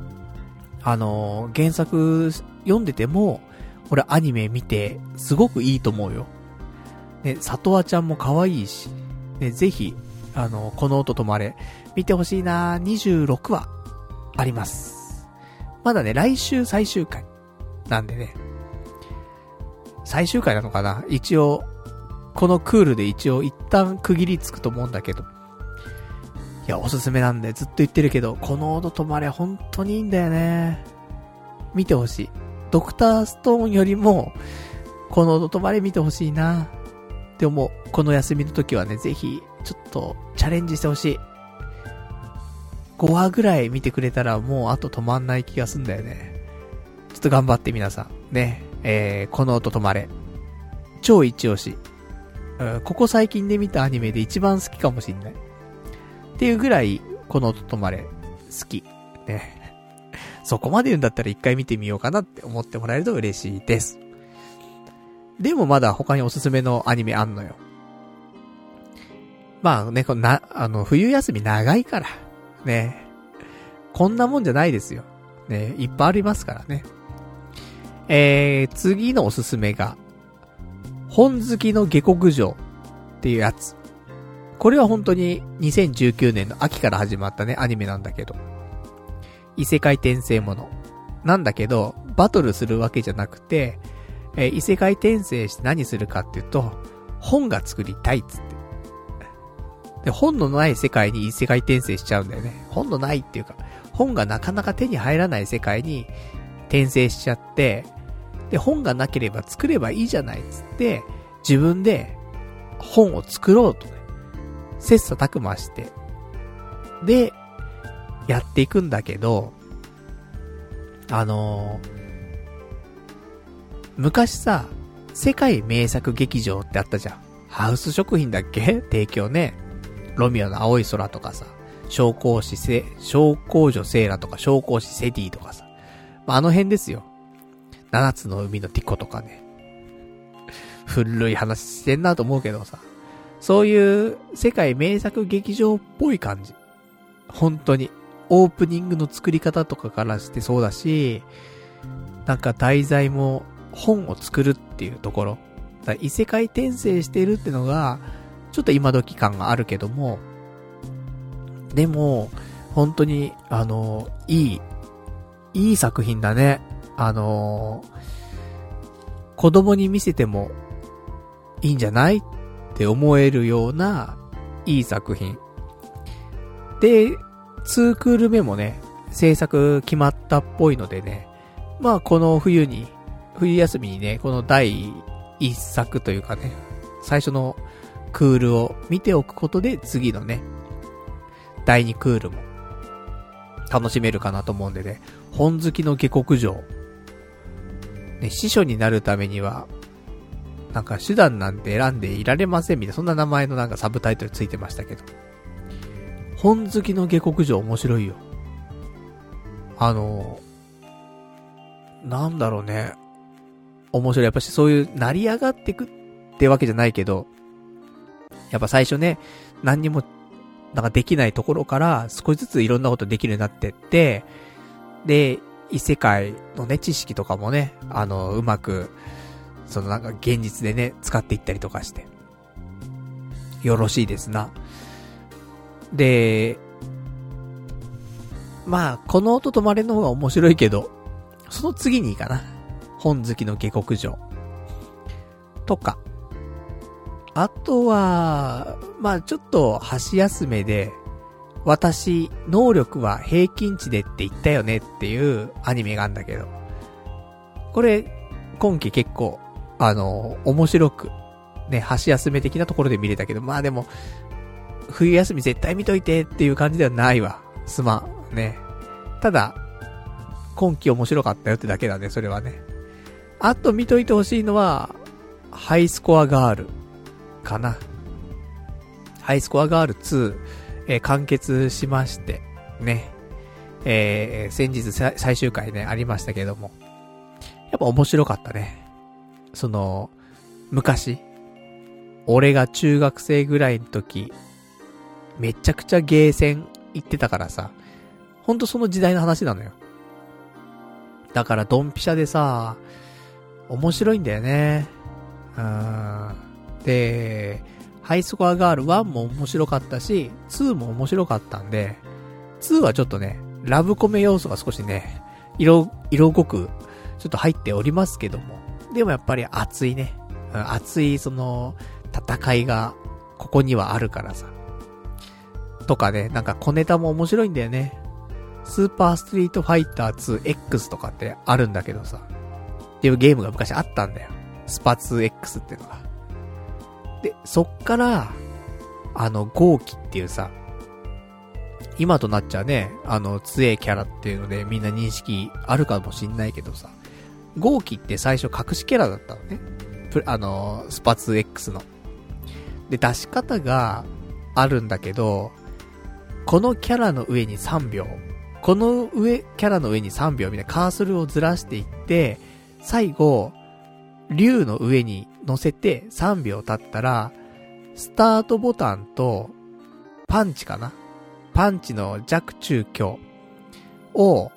原作読んでても、俺アニメ見てすごくいいと思うよ。ね、里和ちゃんも可愛いし、ね、ぜひ、この音とまれ、見てほしいな。26話あります。まだね、来週最終回なんでね。最終回なのかな、一応、このクールで一旦区切りつくと思うんだけど。いや、おすすめなんでずっと言ってるけど、この音とまれ本当にいいんだよね。見てほしい。ドクターストーンよりも、この音とまれ見てほしいな。でも、この休みの時はね、ぜひ、ちょっと、チャレンジしてほしい。5話ぐらい見てくれたら、もうあと止まんない気がすんだよね。ちょっと頑張って皆さん。ね。この音とまれ。超一押し。ここ最近で見たアニメで一番好きかもしんない。っていうぐらい、この音とまれ、好き。ね。そこまで言うんだったら一回見てみようかなって思ってもらえると嬉しいです。でもまだ他におすすめのアニメあんのよ。まあね、冬休み長いから。ね。こんなもんじゃないですよ。ね。いっぱいありますからね。次のおすすめが、本好きの下克上っていうやつ。これは本当に2019年の秋から始まったね、アニメなんだけど。異世界転生もの。なんだけど、バトルするわけじゃなくて、異世界転生して何するかっていうと、本が作りたいっつって。で、本のない世界に異世界転生しちゃうんだよね。本のないっていうか、本がなかなか手に入らない世界に転生しちゃって、で、本がなければ作ればいいじゃないっつって、自分で本を作ろうとね、切磋琢磨して、で、やっていくんだけど、昔さ、世界名作劇場ってあったじゃん。ハウス食品だっけ？提供ね。ロミオの青い空とかさ、小公女セーラとか、小公子セディとかさ。まあ、あの辺ですよ。七つの海のティコとかね。古い話してんなと思うけどさ。そういう世界名作劇場っぽい感じ。本当に。オープニングの作り方とかからしてそうだし、なんか題材も本を作るっていうところ。だ異世界転生してるってのが、ちょっと今時感があるけども、でも、本当に、いい作品だね。子供に見せてもいいんじゃないって思えるような、いい作品。で、2クール目もね、制作決まったっぽいのでね、まあこの冬休みにね、この第1作というかね、最初のクールを見ておくことで次のね、第2クールも楽しめるかなと思うんでね、本好きの下克上。 ね、司書になるためには、なんか手段なんて選んでいられませんみたいな、そんな名前のなんかサブタイトルついてましたけど。本好きの下克上面白いよ。なんだろうね。面白い。やっぱしそういう成り上がってくってわけじゃないけど、やっぱ最初ね、何にも、なんかできないところから少しずついろんなことできるようになってって、で、異世界のね、知識とかもね、うまく、そのなんか現実でね、使っていったりとかして。よろしいですな。で、まあ、この音止まれの方が面白いけど、その次にいいかな。本好きの下克上。とか。あとは、まあちょっと箸休めで、私、能力は平均値でって言ったよねっていうアニメがあるんだけど。これ、今期結構、面白く、ね、箸休め的なところで見れたけど、まあでも、冬休み絶対見といてっていう感じではないわ。すまん。ね。ただ、今期面白かったよってだけだね、それはね。あと見といてほしいのは、ハイスコアガールかな。ハイスコアガール2、完結しまして、ね。先日最終回ね、ありましたけども。やっぱ面白かったね。昔、俺が中学生ぐらいの時、めちゃくちゃゲーセン行ってたからさ、ほんとその時代の話なのよ。だからドンピシャでさ、面白いんだよね。で、ハイスコアガール1も面白かったし、2も面白かったんで、2はちょっとね、ラブコメ要素が少しね、色濃く、ちょっと入っておりますけども。でもやっぱり熱いね。熱い戦いが、ここにはあるからさ。とかね、なんか小ネタも面白いんだよね。スーパーストリートファイター 2X とかってあるんだけどさ。っていうゲームが昔あったんだよ。スパ 2X っていうのが。で、そっから、ゴーキっていうさ、今となっちゃね、強いキャラっていうのでみんな認識あるかもしんないけどさ、ゴーキって最初隠しキャラだったのね。スパ 2X の。で、出し方があるんだけど、このキャラの上に3秒、このキャラの上に3秒みたいなカーソルをずらしていって、最後、竜の上に乗せて3秒経ったら、スタートボタンと、パンチかな？パンチの弱中強を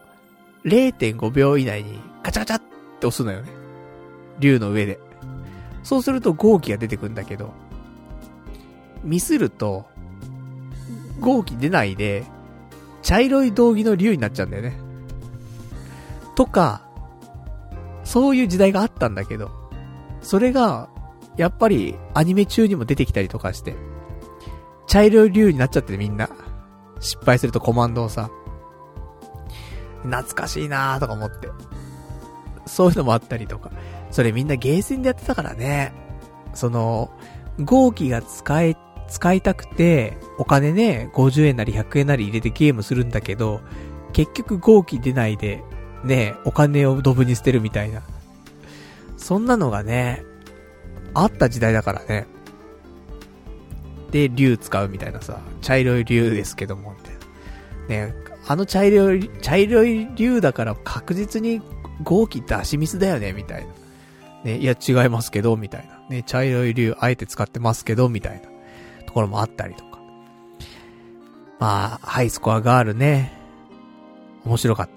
0.5 秒以内にカチャカチャって押すのよね。竜の上で。そうすると号機が出てくるんだけど、ミスると、号機出ないで、茶色い道着の竜になっちゃうんだよね。とか、そういう時代があったんだけど、それが、やっぱりアニメ中にも出てきたりとかして、茶色い竜になっちゃってみんな。失敗するとコマンドをさ、懐かしいなーとか思って。そういうのもあったりとか。それみんなゲーセンでやってたからね。号機が使いたくて、お金ね、50円なり100円なり入れてゲームするんだけど、結局号機出ないで、ね、お金をドブに捨てるみたいな。そんなのがね、あった時代だからね。で、竜使うみたいなさ、茶色い竜ですけども、みたいな。ね、茶色い竜だから確実に号機出しミスだよね、みたいな。ね、いや違いますけど、みたいな。ね、茶色い竜あえて使ってますけど、みたいなところもあったりとか。まあ、ハイスコアガールね、面白かった。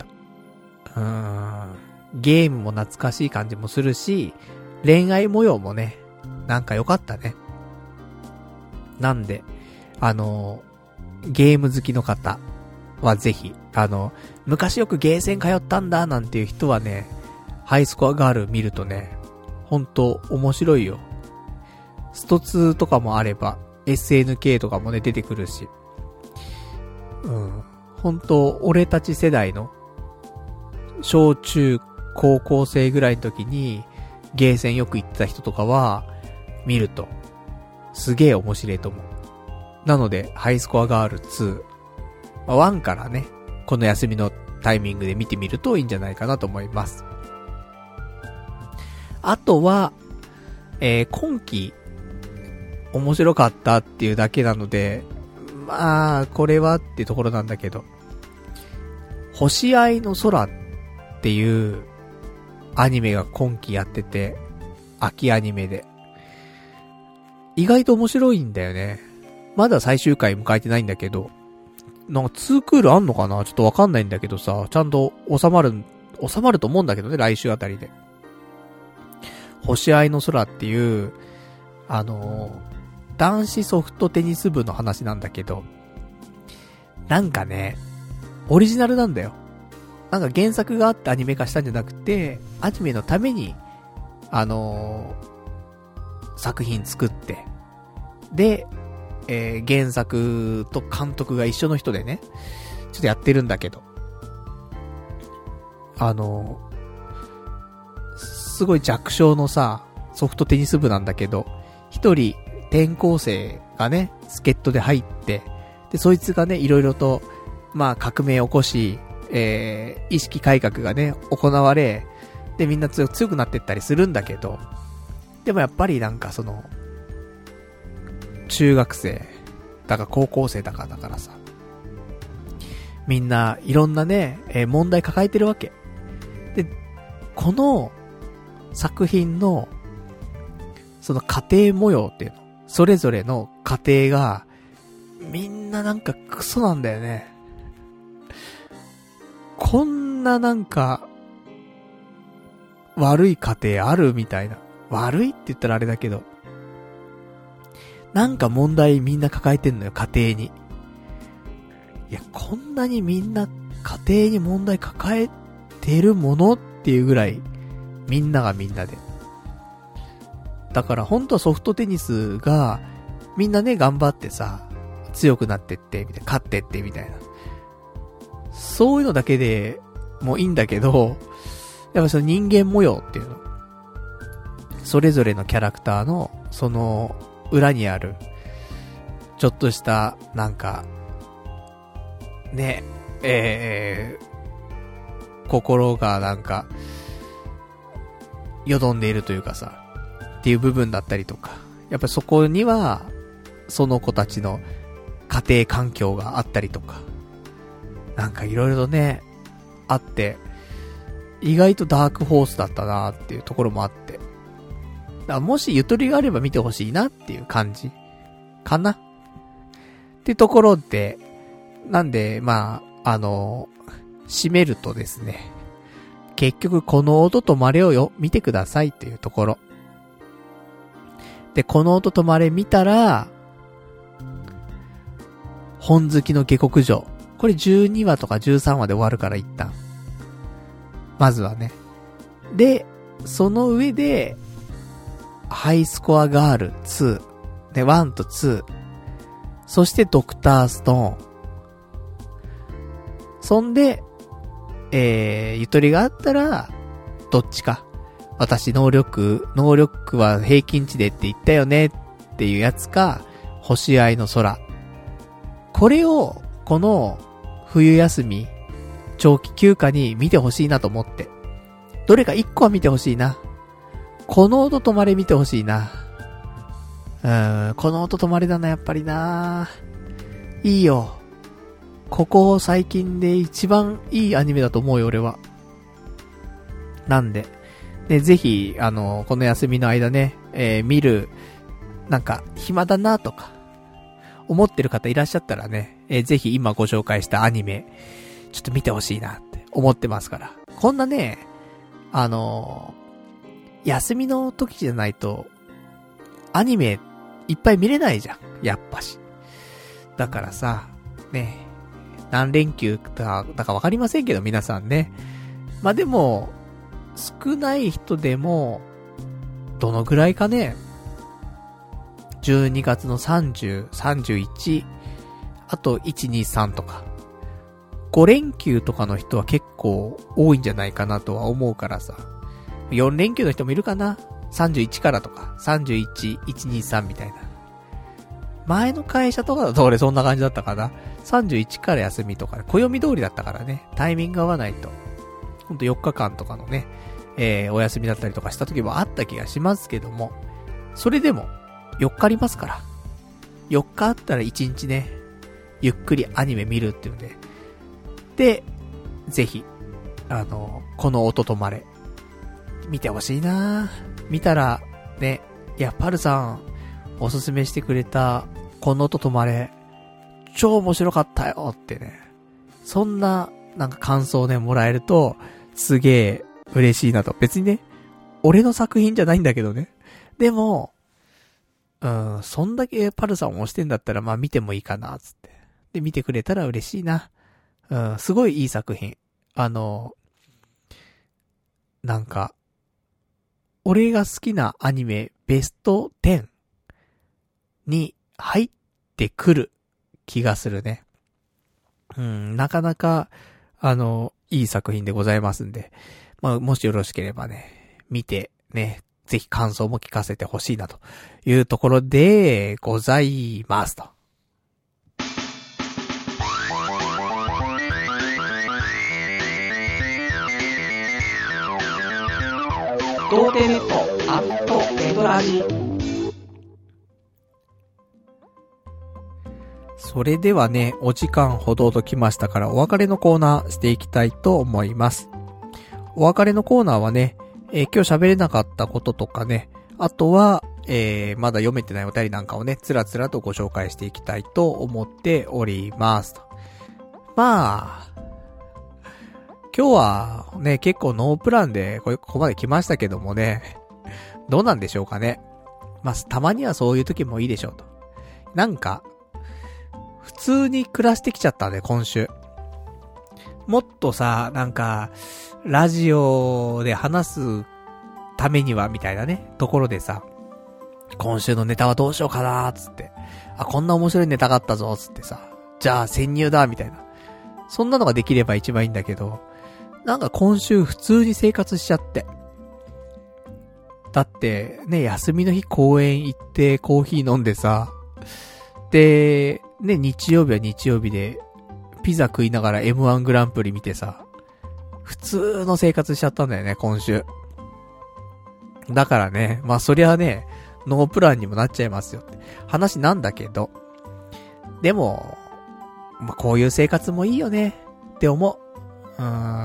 ゲームも懐かしい感じもするし、恋愛模様もね、なんか良かったね。なんで、ゲーム好きの方はぜひ、昔よくゲーセン通ったんだなんていう人はね、ハイスコアガール見るとね、ほんと面白いよ。スト2とかもあれば、SNK とかもね、出てくるし。ほんと、俺たち世代の、小中高校生ぐらいの時に、ゲーセンよく行ってた人とかは、見ると、すげえ面白いと思う。なので、ハイスコアガール2、1からね、この休みのタイミングで見てみるといいんじゃないかなと思います。 あとは、今期、面白かったっていうだけなので、まあ、これはっていうところなんだけど、星合いの空っていうアニメが今期やってて、秋アニメで。意外と面白いんだよね。まだ最終回迎えてないんだけど、なんか2クールあんのかなちょっとわかんないんだけどさ、ちゃんと収まると思うんだけどね、来週あたりで。星合いの空っていう、男子ソフトテニス部の話なんだけど、なんかね、オリジナルなんだよ。なんか原作があってアニメ化したんじゃなくて、アニメのために、作品作って、で、原作と監督が一緒の人でね、ちょっとやってるんだけど、すごい弱小のさ、ソフトテニス部なんだけど、一人転校生がね、助っ人で入って、で、そいつがね、いろいろと、まあ革命を起こし、意識改革がね、行われ、で、みんな強くなってったりするんだけど、でもやっぱりなんかその、中学生、だか高校生だからさ、みんないろんなね、問題抱えてるわけ。で、この作品の、その家庭模様っていうの、それぞれの家庭が、みんななんかクソなんだよね。こんななんか、悪い家庭あるみたいな。悪いって言ったらあれだけど、なんか問題みんな抱えてんのよ、家庭に。いや、こんなにみんな家庭に問題抱えてるものっていうぐらい、みんながみんなで。だから本当はソフトテニスが、みんなね、頑張ってさ、強くなってって、みたいな、勝ってって、みたいな。そういうのだけでもういいんだけど、やっぱその人間模様っていうの。それぞれのキャラクターの、その、裏にある、ちょっとした、なんか、ね、心がなんか、よどんでいるというかさ、っていう部分だったりとか、やっぱりそこには、その子たちの家庭環境があったりとか、なんかいろいろとね、あって、意外とダークホースだったなっていうところもあって、だからもしゆとりがあれば見てほしいなっていう感じかなってところで、なんでまあ締めるとですね、結局この音とまれをよ見てくださいっていうところで、この音とまれ見たら本好きの下克上、これ12話とか13話で終わるから一旦まずはね、でその上でハイスコアガール2で1と2、そしてドクターストーン、そんでゆとりがあったらどっちか、私能力は平均値でって言ったよねっていうやつか、星合いの空、これをこの冬休み長期休暇に見てほしいなと思って、どれか1個は見てほしいな。この音止まれ見てほしいな。この音止まれだな、やっぱりな。いいよ。ここ最近で一番いいアニメだと思うよ、俺は。なんで、ね、ぜひ、この休みの間ね、見る、なんか、暇だなとか、思ってる方いらっしゃったらね、ぜひ今ご紹介したアニメ、ちょっと見てほしいなって思ってますから。こんなね、休みの時じゃないと、アニメいっぱい見れないじゃん。やっぱし。だからさ、ね、何連休だかわかりませんけど、皆さんね。まあ、でも、少ない人でも、どのぐらいかね、12月の30、31、あと1、2、3とか、5連休とかの人は結構多いんじゃないかなとは思うからさ。4連休の人もいるかな ?31 からとか、31、1、2、3みたいな。前の会社とかだと俺そんな感じだったかな。31から休みとか、暦通りだったからね、タイミング合わないと。ほんと4日間とかのね、 お休みだったりとかした時もあった気がしますけども、それでも4日ありますから、4日あったら1日ね、ゆっくりアニメ見るっていうので、で、ぜひ、この音止まれ、見てほしいな。見たら、ね、いや、パルさん、おすすめしてくれた、この音止まれ、超面白かったよってね、そんな、なんか感想をね、もらえると、すげえ嬉しいなと。別にね、俺の作品じゃないんだけどね。でも、そんだけパルさんを推してんだったら、まあ見てもいいかな、つって。で、見てくれたら嬉しいな。すごいいい作品。なんか、俺が好きなアニメベスト10に入ってくる気がするね。なかなか、いい作品でございますんで、まあ、もしよろしければね、見てね、ぜひ感想も聞かせてほしいなというところでございますと。 童貞ネットアットネトラジ。 それではね、お時間ほどときましたからお別れのコーナーしていきたいと思います。お別れのコーナーはね、今日喋れなかったこととかね、あとは、まだ読めてないお便りなんかをね、つらつらとご紹介していきたいと思っておりますと。まあ、今日はね、結構ノープランでここまで来ましたけどもね、どうなんでしょうかね。まあ、たまにはそういう時もいいでしょうと。なんか、普通に暮らしてきちゃったね、今週。もっとさ、なんか、ラジオで話すためにはみたいなね、ところでさ、今週のネタはどうしようかなーつって。あ、こんな面白いネタがあったぞつってさ、じゃあ潜入だみたいな。そんなのができれば一番いいんだけど、なんか今週普通に生活しちゃって。だってね、休みの日公園行ってコーヒー飲んでさ、で、ね、日曜日は日曜日でピザ食いながら M1 グランプリ見てさ、普通の生活しちゃったんだよね、今週。だからね、まあそりゃね、ノープランにもなっちゃいますよって話なんだけど、でも、まあこういう生活もいいよねって思う。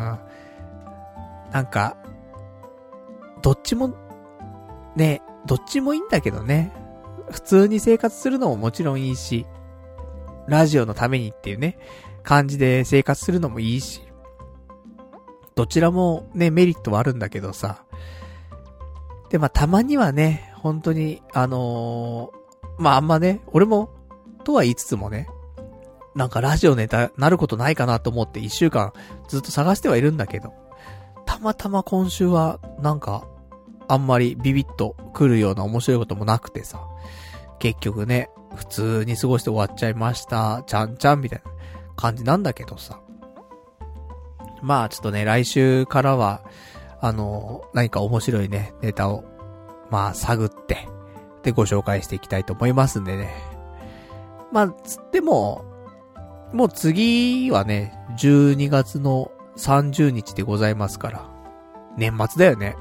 なんか、どっちも、ね、どっちもいいんだけどね。普通に生活するのももちろんいいし、ラジオのためにっていうね、感じで生活するのもいいし、どちらもね、メリットはあるんだけどさ。で、まあ、たまにはね、本当に、まあ、あんまね、俺も、とは言いつつもね、なんかラジオネタなることないかなと思って一週間ずっと探してはいるんだけど、たまたま今週は、なんか、あんまりビビッと来るような面白いこともなくてさ、結局ね、普通に過ごして終わっちゃいました、ちゃんちゃんみたいな感じなんだけどさ。まあちょっとね、来週からは、何か面白いね、ネタを、まあ探って、でご紹介していきたいと思いますんでね。まあ、つっても、もう次はね、12月の30日でございますから、年末だよね。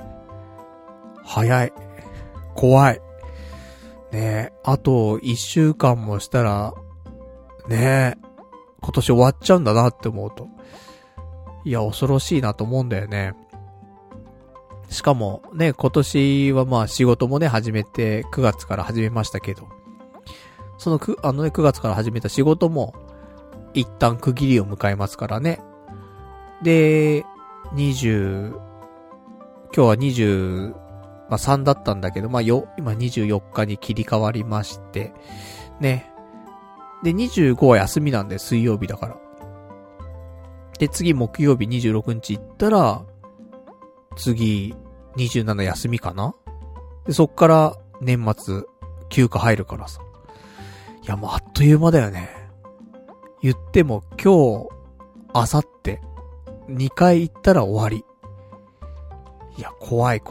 早い。怖い。ねえ、あと1週間もしたら、ねえ、今年終わっちゃうんだなって思うと。いや、恐ろしいなと思うんだよね。しかも、ね、今年はまあ仕事もね、始めて、9月から始めましたけど、その9月から始めた仕事も、一旦区切りを迎えますからね。で、今日は3だったんだけど、まあ今24日に切り替わりまして、ね。で、25は休みなんで、水曜日だから。で、次木曜日26日行ったら、次27休みかな？で、そっから年末休暇入るからさ。いや、もうあっという間だよね。言っても今日、明後日、2回行ったら終わり。いや、怖い。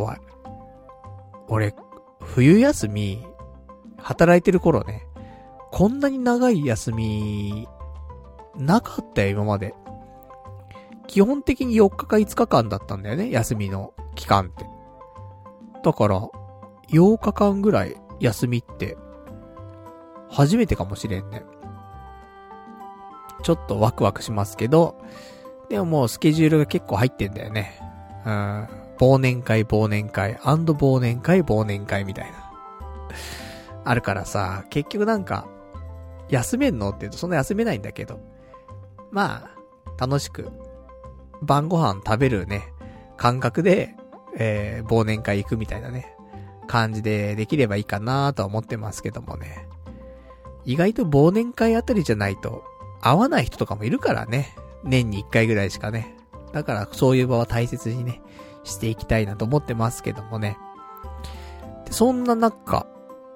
俺、冬休み、働いてる頃ね、こんなに長い休み、なかったよ、今まで。 基本的に4日か5日間だったんだよね、休みの期間って。だから、8日間ぐらい休みって、初めてかもしれんね。ちょっとワクワクしますけど、でももうスケジュールが結構入ってんだよね。忘年会、忘年会、忘年会、忘年会みたいな。あるからさ、結局なんか、休めんのって言うとそんな休めないんだけど。まあ、楽しく、晩ご飯食べるね、感覚で、忘年会行くみたいなね、感じでできればいいかなとは思ってますけどもね。意外と忘年会あたりじゃないと、会わない人とかもいるからね。年に1回ぐらいしかね。だからそういう場は大切にね、していきたいなと思ってますけどもね。でそんな中、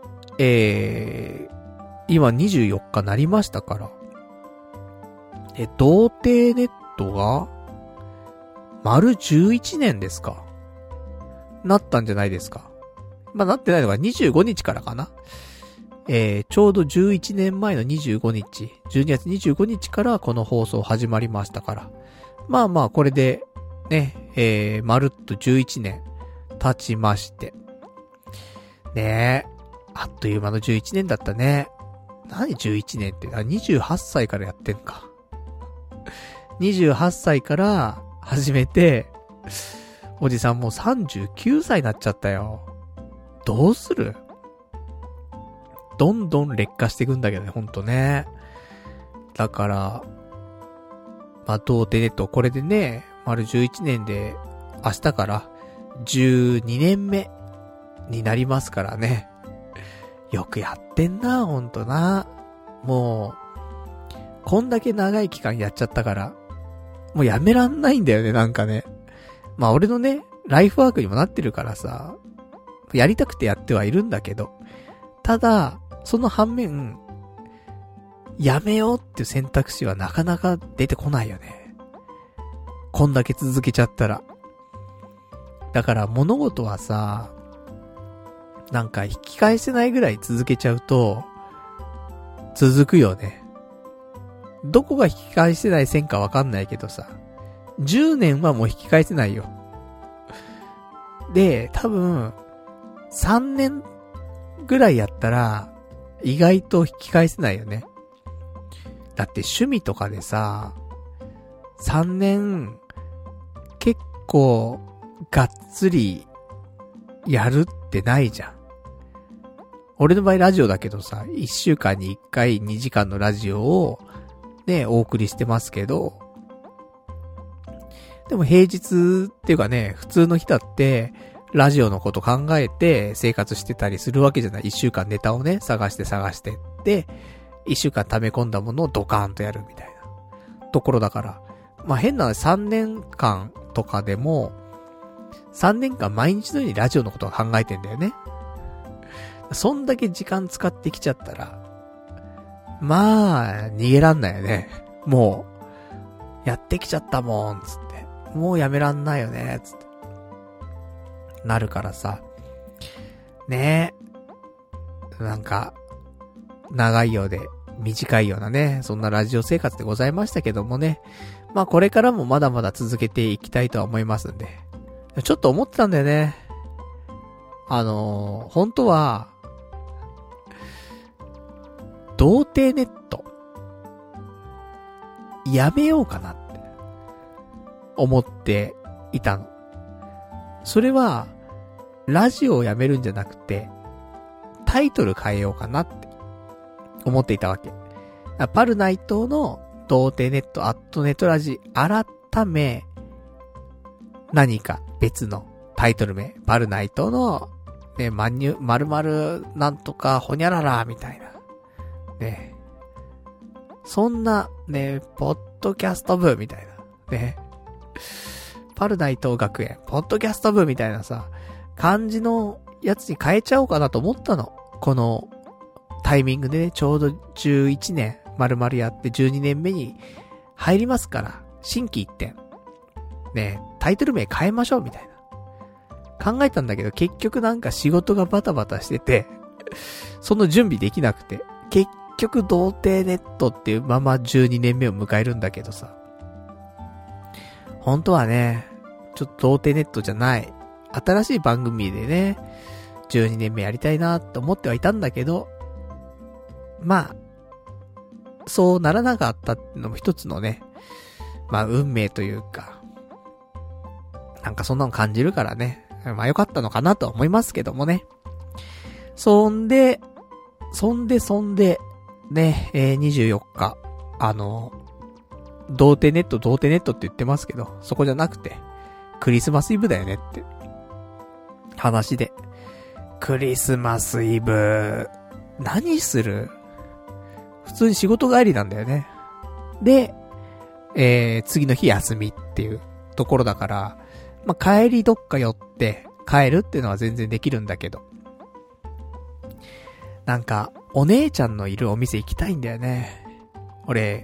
今24日なりましたから、童貞ネットが、丸11年ですか。なったんじゃないですか。まあ、なってないのが25日からかな。ちょうど11年前の25日、12月25日からこの放送始まりましたから。まあまあ、これで、ね、まるっと11年経ちまして。ねえ、あっという間の11年だったね。何11年って、28歳からやってんか。28歳から始めて、おじさんもう39歳になっちゃったよ。どうする？どんどん劣化していくんだけどね、ほんとね。だから、まあ、童貞ネット、これでね、丸11年で、明日から12年目になりますからね。よくやってんな、ほんとな。もう、こんだけ長い期間やっちゃったから、もうやめらんないんだよね、なんかね。まあ俺のね、ライフワークにもなってるからさ、やりたくてやってはいるんだけど、ただ、その反面、やめようっていう選択肢はなかなか出てこないよね。こんだけ続けちゃったら。だから物事はさ、なんか引き返せないぐらい続けちゃうと、続くよね。どこが引き返せない線かわかんないけどさ、10年はもう引き返せないよ。で、多分、3年ぐらいやったら、意外と引き返せないよね。だって趣味とかでさ、3年、結構、がっつり、やるってないじゃん。俺の場合ラジオだけどさ、1週間に1回2時間のラジオを、ね、お送りしてますけど、でも平日っていうかね、普通の日だって、ラジオのこと考えて生活してたりするわけじゃない。1週間ネタをね、探してって、1週間溜め込んだものをドカーンとやるみたいなところだから。まあ変な3年間とかでも、3年間毎日のようにラジオのことを考えてんだよね。そんだけ時間使ってきちゃったら、まあ、逃げらんないよね。もう、やってきちゃったもん、つって。もうやめらんないよね、つって。なるからさ。ねえ。なんか、長いようで、短いようなね、そんなラジオ生活でございましたけどもね。まあこれからもまだまだ続けていきたいとは思いますんで。ちょっと思ってたんだよね。本当は、童貞ネット、やめようかなって思っていたの。それは、ラジオをやめるんじゃなくて、タイトル変えようかなって思っていたわけ。パル内藤の童貞ネット、ネトラジ、改め、何か別のタイトル名、パル内藤の、ね、〇〇なんとかほにゃらら、みたいな。ね。そんな、ね、ポッドキャスト部みたいな。ね。パル内藤学園、ポッドキャスト部みたいなさ、感じのやつに変えちゃおうかなと思ったの。このタイミングでね、ちょうど11年、丸々やって12年目に入りますから、新規一点。ね、タイトル名変えましょうみたいな。考えたんだけど、結局なんか仕事がバタバタしてて、その準備できなくて、結局童貞ネットっていうまま12年目を迎えるんだけどさ。 本当はね、ちょっと童貞ネットじゃない、新しい番組でね、12年目やりたいなって思ってはいたんだけど、まあ、そうならなかったってのも一つのね、まあ運命というか、なんかそんなの感じるからね、まあ良かったのかなとは思いますけどもね。そんで、ね、24日、童貞ネットって言ってますけど、そこじゃなくて、クリスマスイブだよねって、話で。クリスマスイブ、何する？普通に仕事帰りなんだよね。で、次の日休みっていうところだから、まあ、帰りどっか寄って帰るっていうのは全然できるんだけど。なんか、お姉ちゃんのいるお店行きたいんだよね。俺、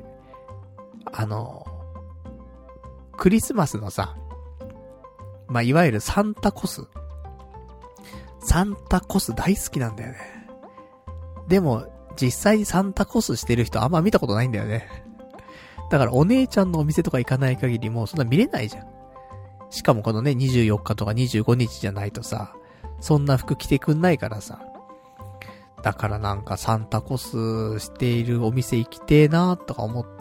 クリスマスのさ、まあ、いわゆるサンタコス大好きなんだよね。でも、実際にサンタコスしてる人あんま見たことないんだよね。だからお姉ちゃんのお店とか行かない限りもうそんな見れないじゃん。しかもこのね、24日とか25日じゃないとさ、そんな服着てくんないからさ。だからなんかサンタコスしているお店行きてえなーとか思って。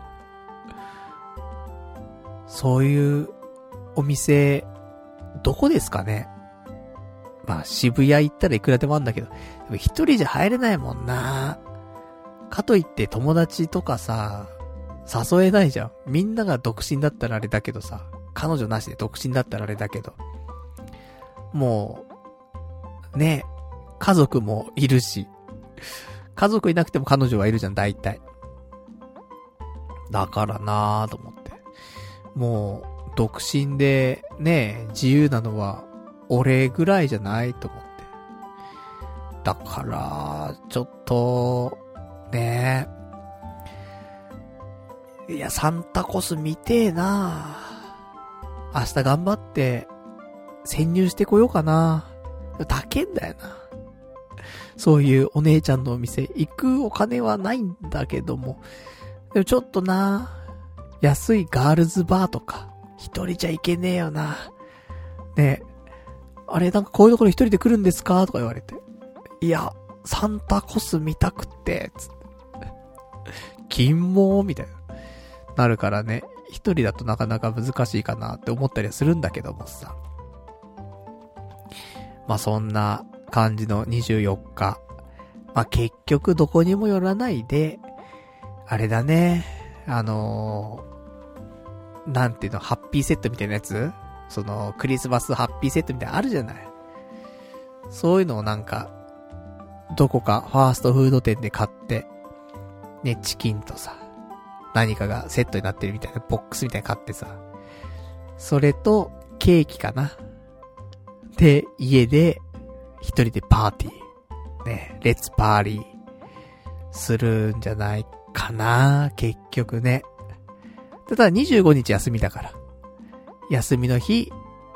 そういうお店、どこですかね。まあ渋谷行ったらいくらでもあるんだけど、でも一人じゃ入れないもんな。かといって友達とかさ、誘えないじゃん。みんなが独身だったらあれだけどさ、彼女なしで独身だったらあれだけど、もう、ね、家族もいるし、家族いなくても彼女はいるじゃん、大体。だからなぁと思って。もう、独身で、ね、自由なのは、俺ぐらいじゃないと思って。だから、ちょっと、ねえ。いや、サンタコス見てえな。明日頑張って、潜入してこようかな。高えんだよな。そういうお姉ちゃんのお店、行くお金はないんだけども。でもちょっとな、安いガールズバーとか、一人じゃ行けねえよな。ねえ。あれなんかこういうところ一人で来るんですかとか言われて。いや、サンタコス見たくて、つって。金毛みたいな。なるからね、一人だとなかなか難しいかなって思ったりはするんだけどもさ。まあそんな感じの24日。まあ結局どこにも寄らないで、あれだね、なんていうの、ハッピーセットみたいなやつ？その、クリスマスハッピーセットみたいなのあるじゃない。そういうのをなんか、どこかファーストフード店で買って、ね、チキンとさ、何かがセットになってるみたいな、ボックスみたいなの買ってさ、それと、ケーキかな。で、家で、一人でパーティー。ね、レッツパーリー。するんじゃないかな、結局ね。ただ25日休みだから。休みの日、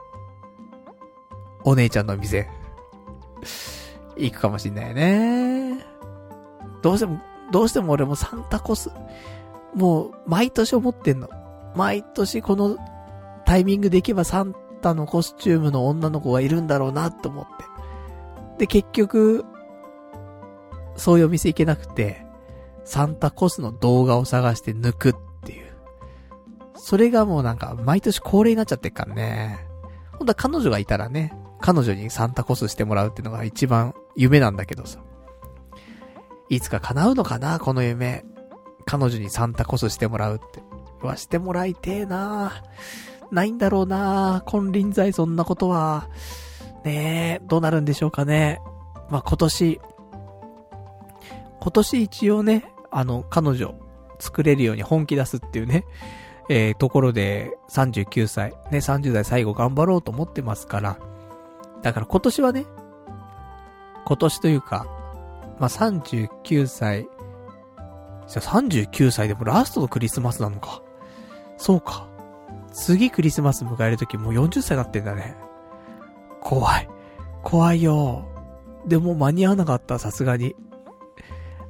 お姉ちゃんの店、行くかもしんないよね。どうしても俺もサンタコス、もう毎年思ってんの。毎年このタイミングで行けばサンタのコスチュームの女の子がいるんだろうなって思って。で、結局、そういうお店行けなくて、サンタコスの動画を探して抜くっていう。それがもうなんか、毎年恒例になっちゃってっからね。ほんとは彼女がいたらね、彼女にサンタコスしてもらうっていうのが一番夢なんだけどさ。いつか叶うのかな、この夢。彼女にサンタコスしてもらうって。してもらいてえな。ないんだろうな、金輪際そんなことは。ねえ、どうなるんでしょうかね。まあ、今年一応ね、彼女作れるように本気出すっていうね、ところで39歳、ね、30代最後頑張ろうと思ってますから。だから今年はね、今年というか、まあ、39歳、じゃあ39歳でもラストのクリスマスなのか。そうか。次クリスマス迎えるときもう40歳になってんだね。怖いよ。でも間に合わなかった、さすがに。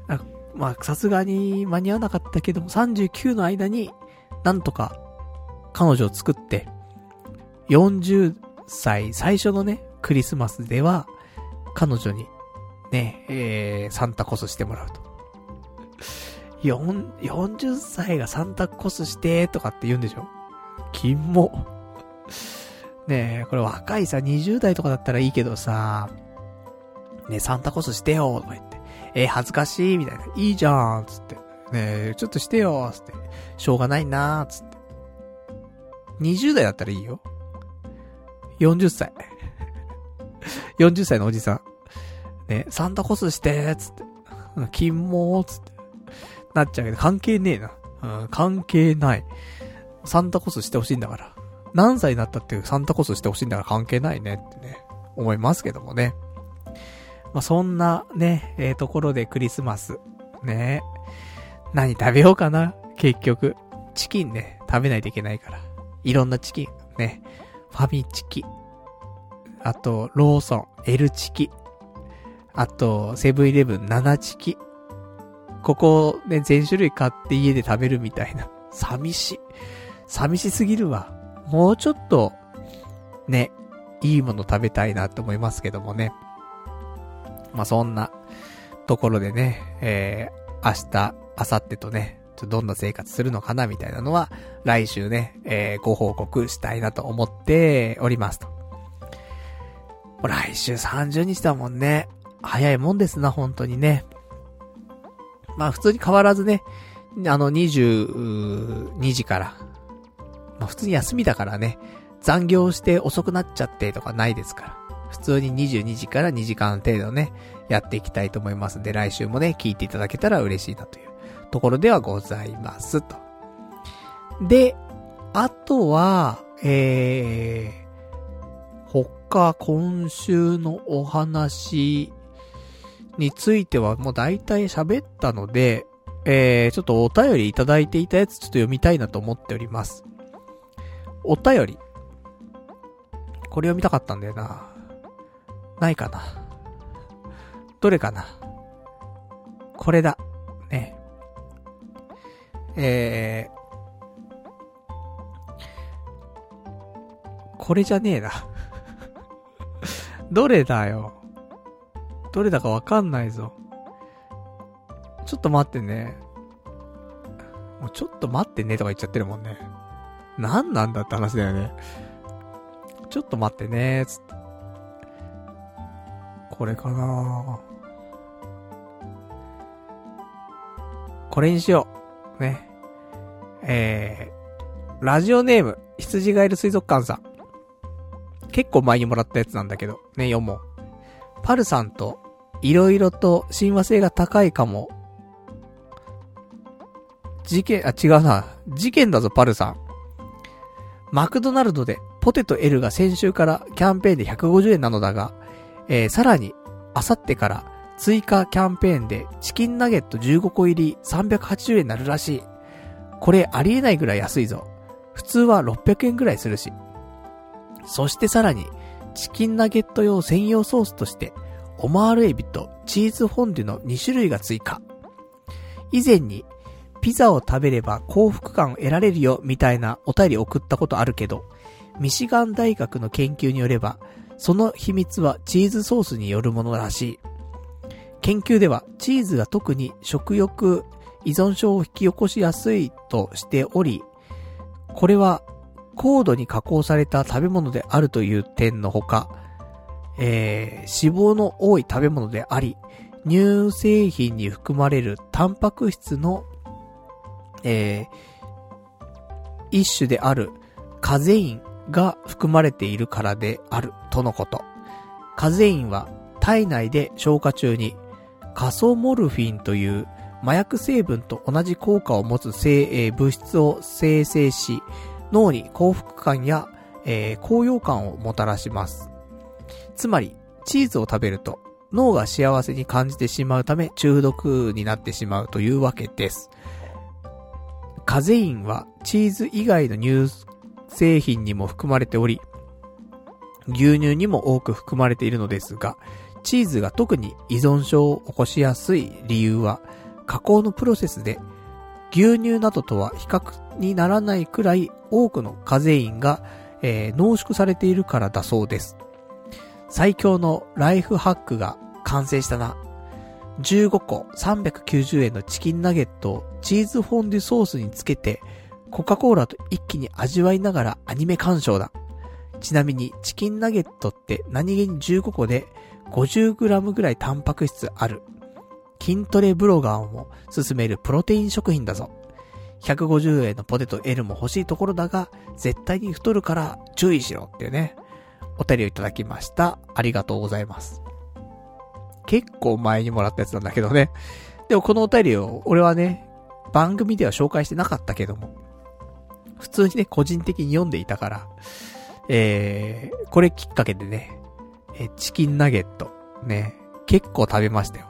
まあ、さすがに間に合わなかったけども、39の間に、なんとか、 彼女を作って、40歳最初のね、クリスマスでは、彼女に、ね、サンタコスしてもらうと。40歳がサンタコスして、とかって言うんでしょ？キモ。ねえ、これ若いさ、20代とかだったらいいけどさ、ねえ、サンタコスしてよ、とか言って。恥ずかしい、みたいな。いいじゃん、つって。ねえ、ちょっとしてよ、つって。しょうがないな、つって。20代だったらいいよ。40歳。40歳のおじさん。ね、サンタコスして、つって。キモー、つって。なっちゃうけど、関係ねえな。関係ない。サンタコスしてほしいんだから。何歳になったってサンタコスしてほしいんだから関係ないねってね、思いますけどもね。まあ、そんなね、ところでクリスマス。ね。何食べようかな結局。チキンね、食べないといけないから。いろんなチキン。ね。ファミチキ。あと、ローソン、L チキ。あと、セブンイレブン、7チキ。ここね、全種類買って家で食べるみたいな。寂しすぎるわ。もうちょっと、ね、いいもの食べたいなと思いますけどもね。まあ、そんなところでね、明日、明後日とね、どんな生活するのかなみたいなのは、来週ね、ご報告したいなと思っておりますと。来週30日だもんね。早いもんですな、本当にね。まあ、普通に変わらずね、22時から、まあ、普通に休みだからね、残業して遅くなっちゃってとかないですから。普通に22時から2時間程度ね、やっていきたいと思いますんで、来週もね、聞いていただけたら嬉しいなというところではございますと。で、あとは、他今週のお話についてはもう大体喋ったので、ちょっとお便りいただいていたやつちょっと読みたいなと思っております。お便り。これ読みたかったんだよな。ないかな。どれかな。これだ。ね。これじゃねえな。どれだよ。どれだかわかんないぞ。ちょっと待ってね。もうちょっと待ってねとか言っちゃってるもんね。なんなんだって話だよね。ちょっと待ってねつって。これかなこれにしよう。ね。ラジオネーム、羊ガエル水族館さん。結構前にもらったやつなんだけど、ね、読もう。パルさんと、いろいろと親和性が高いかも。違うな。事件だぞ、パルさん。マクドナルドで、ポテト L が先週からキャンペーンで150円なのだが、さらに、あさってから追加キャンペーンでチキンナゲット15個入り380円になるらしい。これありえないぐらい安いぞ。普通は600円ぐらいするし。そしてさらに、チキンナゲット用専用ソースとして、オマールエビとチーズフォンデュの2種類が追加。以前に、ピザを食べれば幸福感を得られるよみたいなお便り送ったことあるけど、ミシガン大学の研究によれば、その秘密はチーズソースによるものらしい。研究ではチーズが特に食欲依存症を引き起こしやすいとしており、これは高度に加工された食べ物であるという点のほか、脂肪の多い食べ物であり、乳製品に含まれるタンパク質の、一種であるカゼインが含まれているからであるとのこと。カゼインは体内で消化中にカソモルフィンという麻薬成分と同じ効果を持つ物質を生成し、脳に幸福感や、高揚感をもたらします。つまり、チーズを食べると脳が幸せに感じてしまうため中毒になってしまうというわけです。カゼインはチーズ以外の乳製品にも含まれており、牛乳にも多く含まれているのですが、チーズが特に依存症を起こしやすい理由は、加工のプロセスで牛乳などとは比較にならないくらい多くのカゼインが、濃縮されているからだそうです。最強のライフハックが完成したな。15個390円のチキンナゲットをチーズフォンデュソースにつけてコカ・コーラと一気に味わいながらアニメ鑑賞だ。ちなみにチキンナゲットって何気に15個で 50g ぐらいタンパク質ある。筋トレブロガーも勧めるプロテイン食品だぞ。150円のポテト L も欲しいところだが絶対に太るから注意しろっていうね、お便りをいただきました。ありがとうございます。結構前にもらったやつなんだけどね。でもこのお便りを俺はね、番組では紹介してなかったけども、普通にね、個人的に読んでいたから、これきっかけでね、チキンナゲット、ね、結構食べましたよ。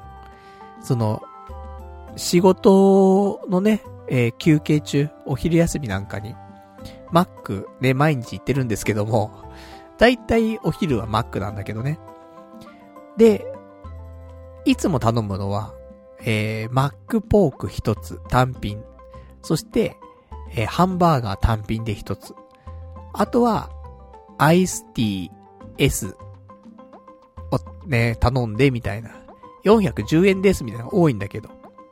仕事のね、休憩中、お昼休みなんかに、マックね、毎日行ってるんですけども、だいたいお昼はマックなんだけどね。で、いつも頼むのは、マックポーク一つ単品。そして、ハンバーガー単品で一つ。あとは、アイスティー S をね、頼んでみたいな。410円ですみたいなのが多いんだけど。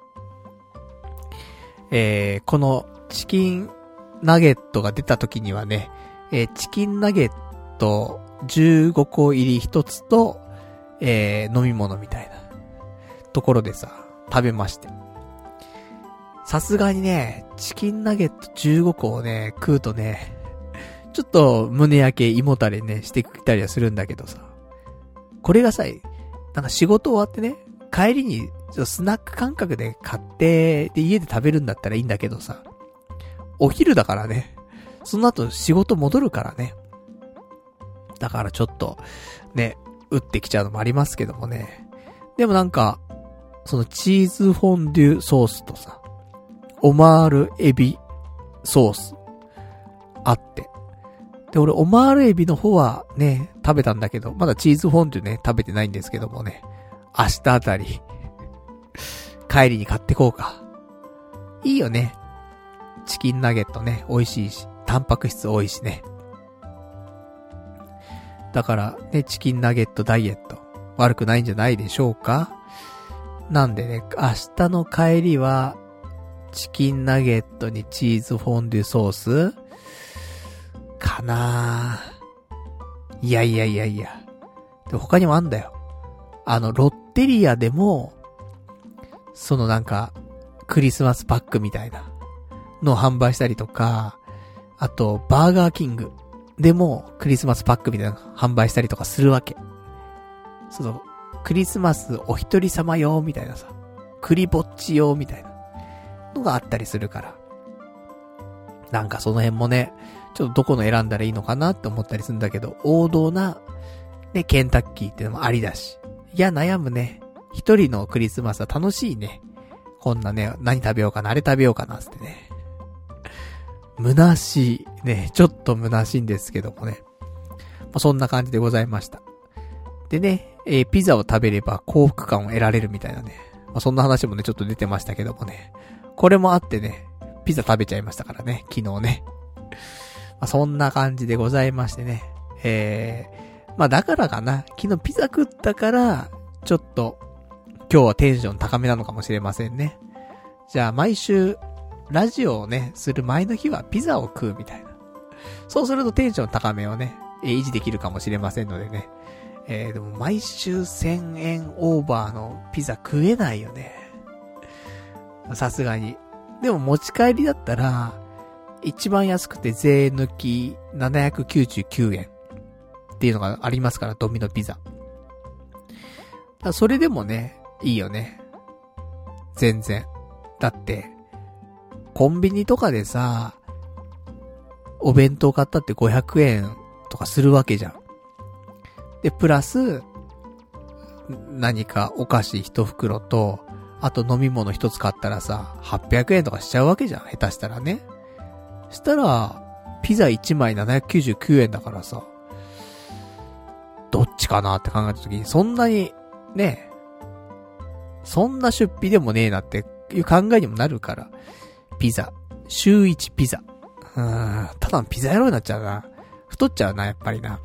このチキンナゲットが出た時にはね、チキンナゲット15個入り一つと、飲み物みたいなところでさ、食べまして。さすがにね、チキンナゲット15個をね、食うとね、ちょっと胸焼け胃もたれね、してきたりはするんだけどさ。これがさ、なんか仕事終わってね、帰りにスナック感覚で買って、で家で食べるんだったらいいんだけどさ、お昼だからね、その後仕事戻るからね。だからちょっと、ね、打ってきちゃうのもありますけどもね。でもなんか、そのチーズフォンデュソースとさ、オマールエビソース、あって。で、俺オマールエビの方はね、食べたんだけど、まだチーズフォンデュね、食べてないんですけどもね。明日あたり、帰りに買ってこうか。いいよね。チキンナゲットね、美味しいし、タンパク質多いしね。だからね、チキンナゲットダイエット、悪くないんじゃないでしょうか。なんでね、明日の帰りは、チキンナゲットにチーズフォンデュソースかなぁ。いや。で、他にもあんだよ。ロッテリアでも、なんか、クリスマスパックみたいなのを販売したりとか、あと、バーガーキングでもクリスマスパックみたいなの販売したりとかするわけ。クリスマスお一人様用みたいなさ、クリぼっち用みたいなのがあったりするから。なんかその辺もね、ちょっとどこの選んだらいいのかなって思ったりするんだけど、王道な、ね、ケンタッキーってのもありだし。いや、悩むね。一人のクリスマスは楽しいね。こんなね、何食べようかな、あれ食べようかな、つってね。虚しい。ね、ちょっと虚しいんですけどもね。まあ、そんな感じでございました。でね、ピザを食べれば幸福感を得られるみたいなね。まあ、そんな話もね、ちょっと出てましたけどもね。これもあってね、ピザ食べちゃいましたからね、昨日ね。まあ、そんな感じでございましてね。まあだからかな。昨日ピザ食ったから、ちょっと、今日はテンション高めなのかもしれませんね。じゃあ毎週、ラジオをね、する前の日はピザを食うみたいな。そうするとテンション高めをね、維持できるかもしれませんのでね。でも毎週1000円オーバーのピザ食えないよね。さすがに。でも持ち帰りだったら、一番安くて税抜き799円っていうのがありますから、ドミノピザ。それでもね、いいよね。全然。だって、コンビニとかでさ、お弁当買ったって500円とかするわけじゃん。で、プラス、何かお菓子一袋と、あと飲み物一つ買ったらさ、800円とかしちゃうわけじゃん。下手したらね。したら、ピザ1枚799円だからさ、どっちかなって考えたときに、そんなに、ね、そんな出費でもねえなっていう考えにもなるから、ピザ週1ピザ。ただのピザ野郎になっちゃうな。太っちゃうな、やっぱりな。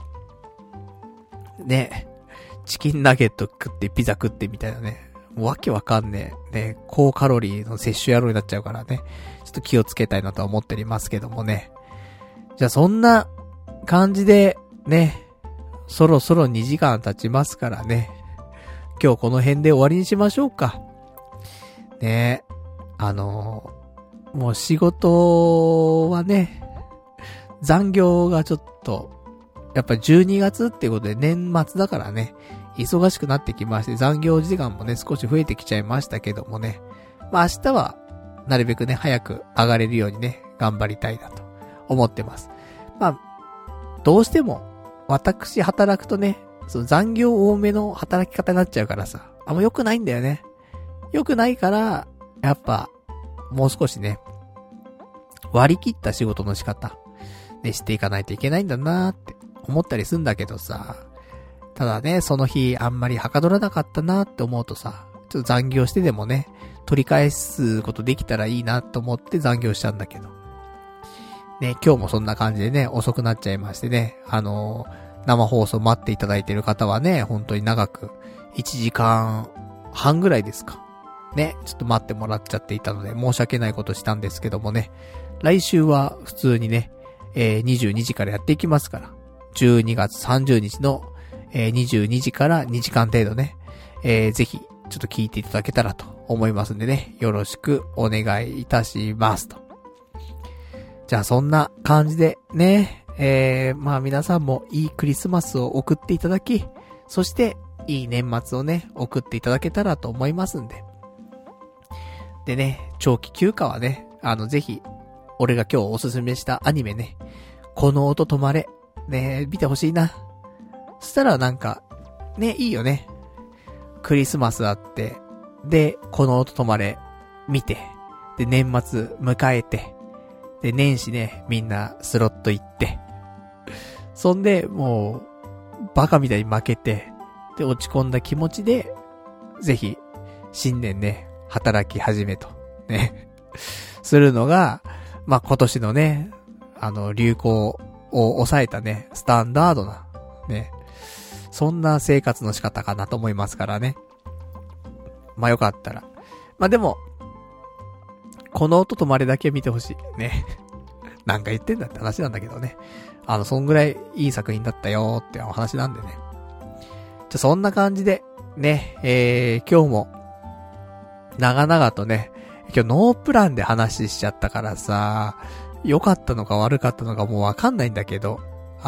ね。チキンナゲット食ってピザ食ってみたいなね。わけわかんねえ。ね。高カロリーの摂取野郎になっちゃうからね。ちょっと気をつけたいなとは思っておりますけどもね。じゃあそんな感じで、ね。そろそろ2時間経ちますからね。今日この辺で終わりにしましょうか。ね。もう仕事はね、残業がちょっと、やっぱ12月っていうことで年末だからね、忙しくなってきまして、残業時間もね、少し増えてきちゃいましたけどもね。まあ明日は、なるべくね、早く上がれるようにね、頑張りたいなと思ってます。まあ、どうしても、私働くとね、その残業多めの働き方になっちゃうからさ、あんま良くないんだよね。良くないから、やっぱ、もう少しね、割り切った仕事の仕方、ね、していかないといけないんだなーって思ったりすんだけどさ、ただね、その日あんまりはかどらなかったなーって思うとさ、ちょっと残業してでもね、取り返すことできたらいいなと思って残業しちゃうんだけど。ね、今日もそんな感じでね、遅くなっちゃいましてね、生放送待っていただいている方はね、本当に長く、1時間半ぐらいですか。ね、ちょっと待ってもらっちゃっていたので、申し訳ないことしたんですけどもね、来週は普通にね、22時からやっていきますから、12月30日の、22時から2時間程度ね、ぜひ、ちょっと聞いていただけたらと思いますんでね、よろしくお願いいたしますと。じゃあそんな感じでね、まあ皆さんもいいクリスマスを送っていただき、そしていい年末をね、送っていただけたらと思いますんで。でね、長期休暇はね、ぜひ、俺が今日おすすめしたアニメね、この音止まれ、ね、見てほしいな。そしたらなんか、ね、いいよね。クリスマスあって、で、この音止まれ、見て、で、年末迎えて、で、年始ね、みんなスロット行って、そんで、もう、バカみたいに負けて、で、落ち込んだ気持ちで、ぜひ、新年ね、働き始めと、ね、するのが、まあ、今年のね、流行を抑えたね、スタンダードな、ね、そんな生活の仕方かなと思いますからね。まあ、よかったら。まあ、でも、この音止まれだけ見てほしい。ね。なんか言ってんだって話なんだけどね。そんぐらいいい作品だったよーってお話なんでね。そんな感じで、ね、今日も、長々とね、今日ノープランで話しちゃったからさ、良かったのか悪かったのかもうわかんないんだけど、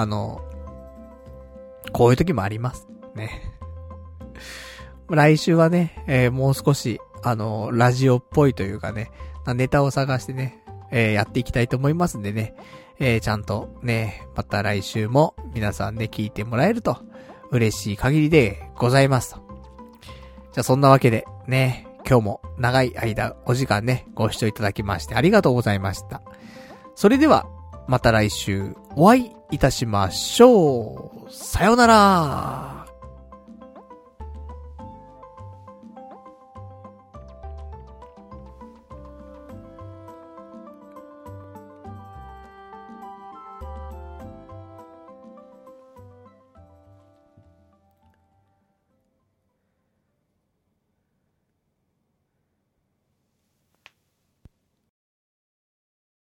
こういう時もあります。ね。来週はね、もう少し、ラジオっぽいというかね、ネタを探してね、やっていきたいと思いますんでね、ちゃんとね、また来週も皆さんね、聞いてもらえると嬉しい限りでございますと。じゃあそんなわけでね、今日も長い間お時間ね、ご視聴いただきましてありがとうございました。それでは、また来週お会いいたしましょう。さようなら。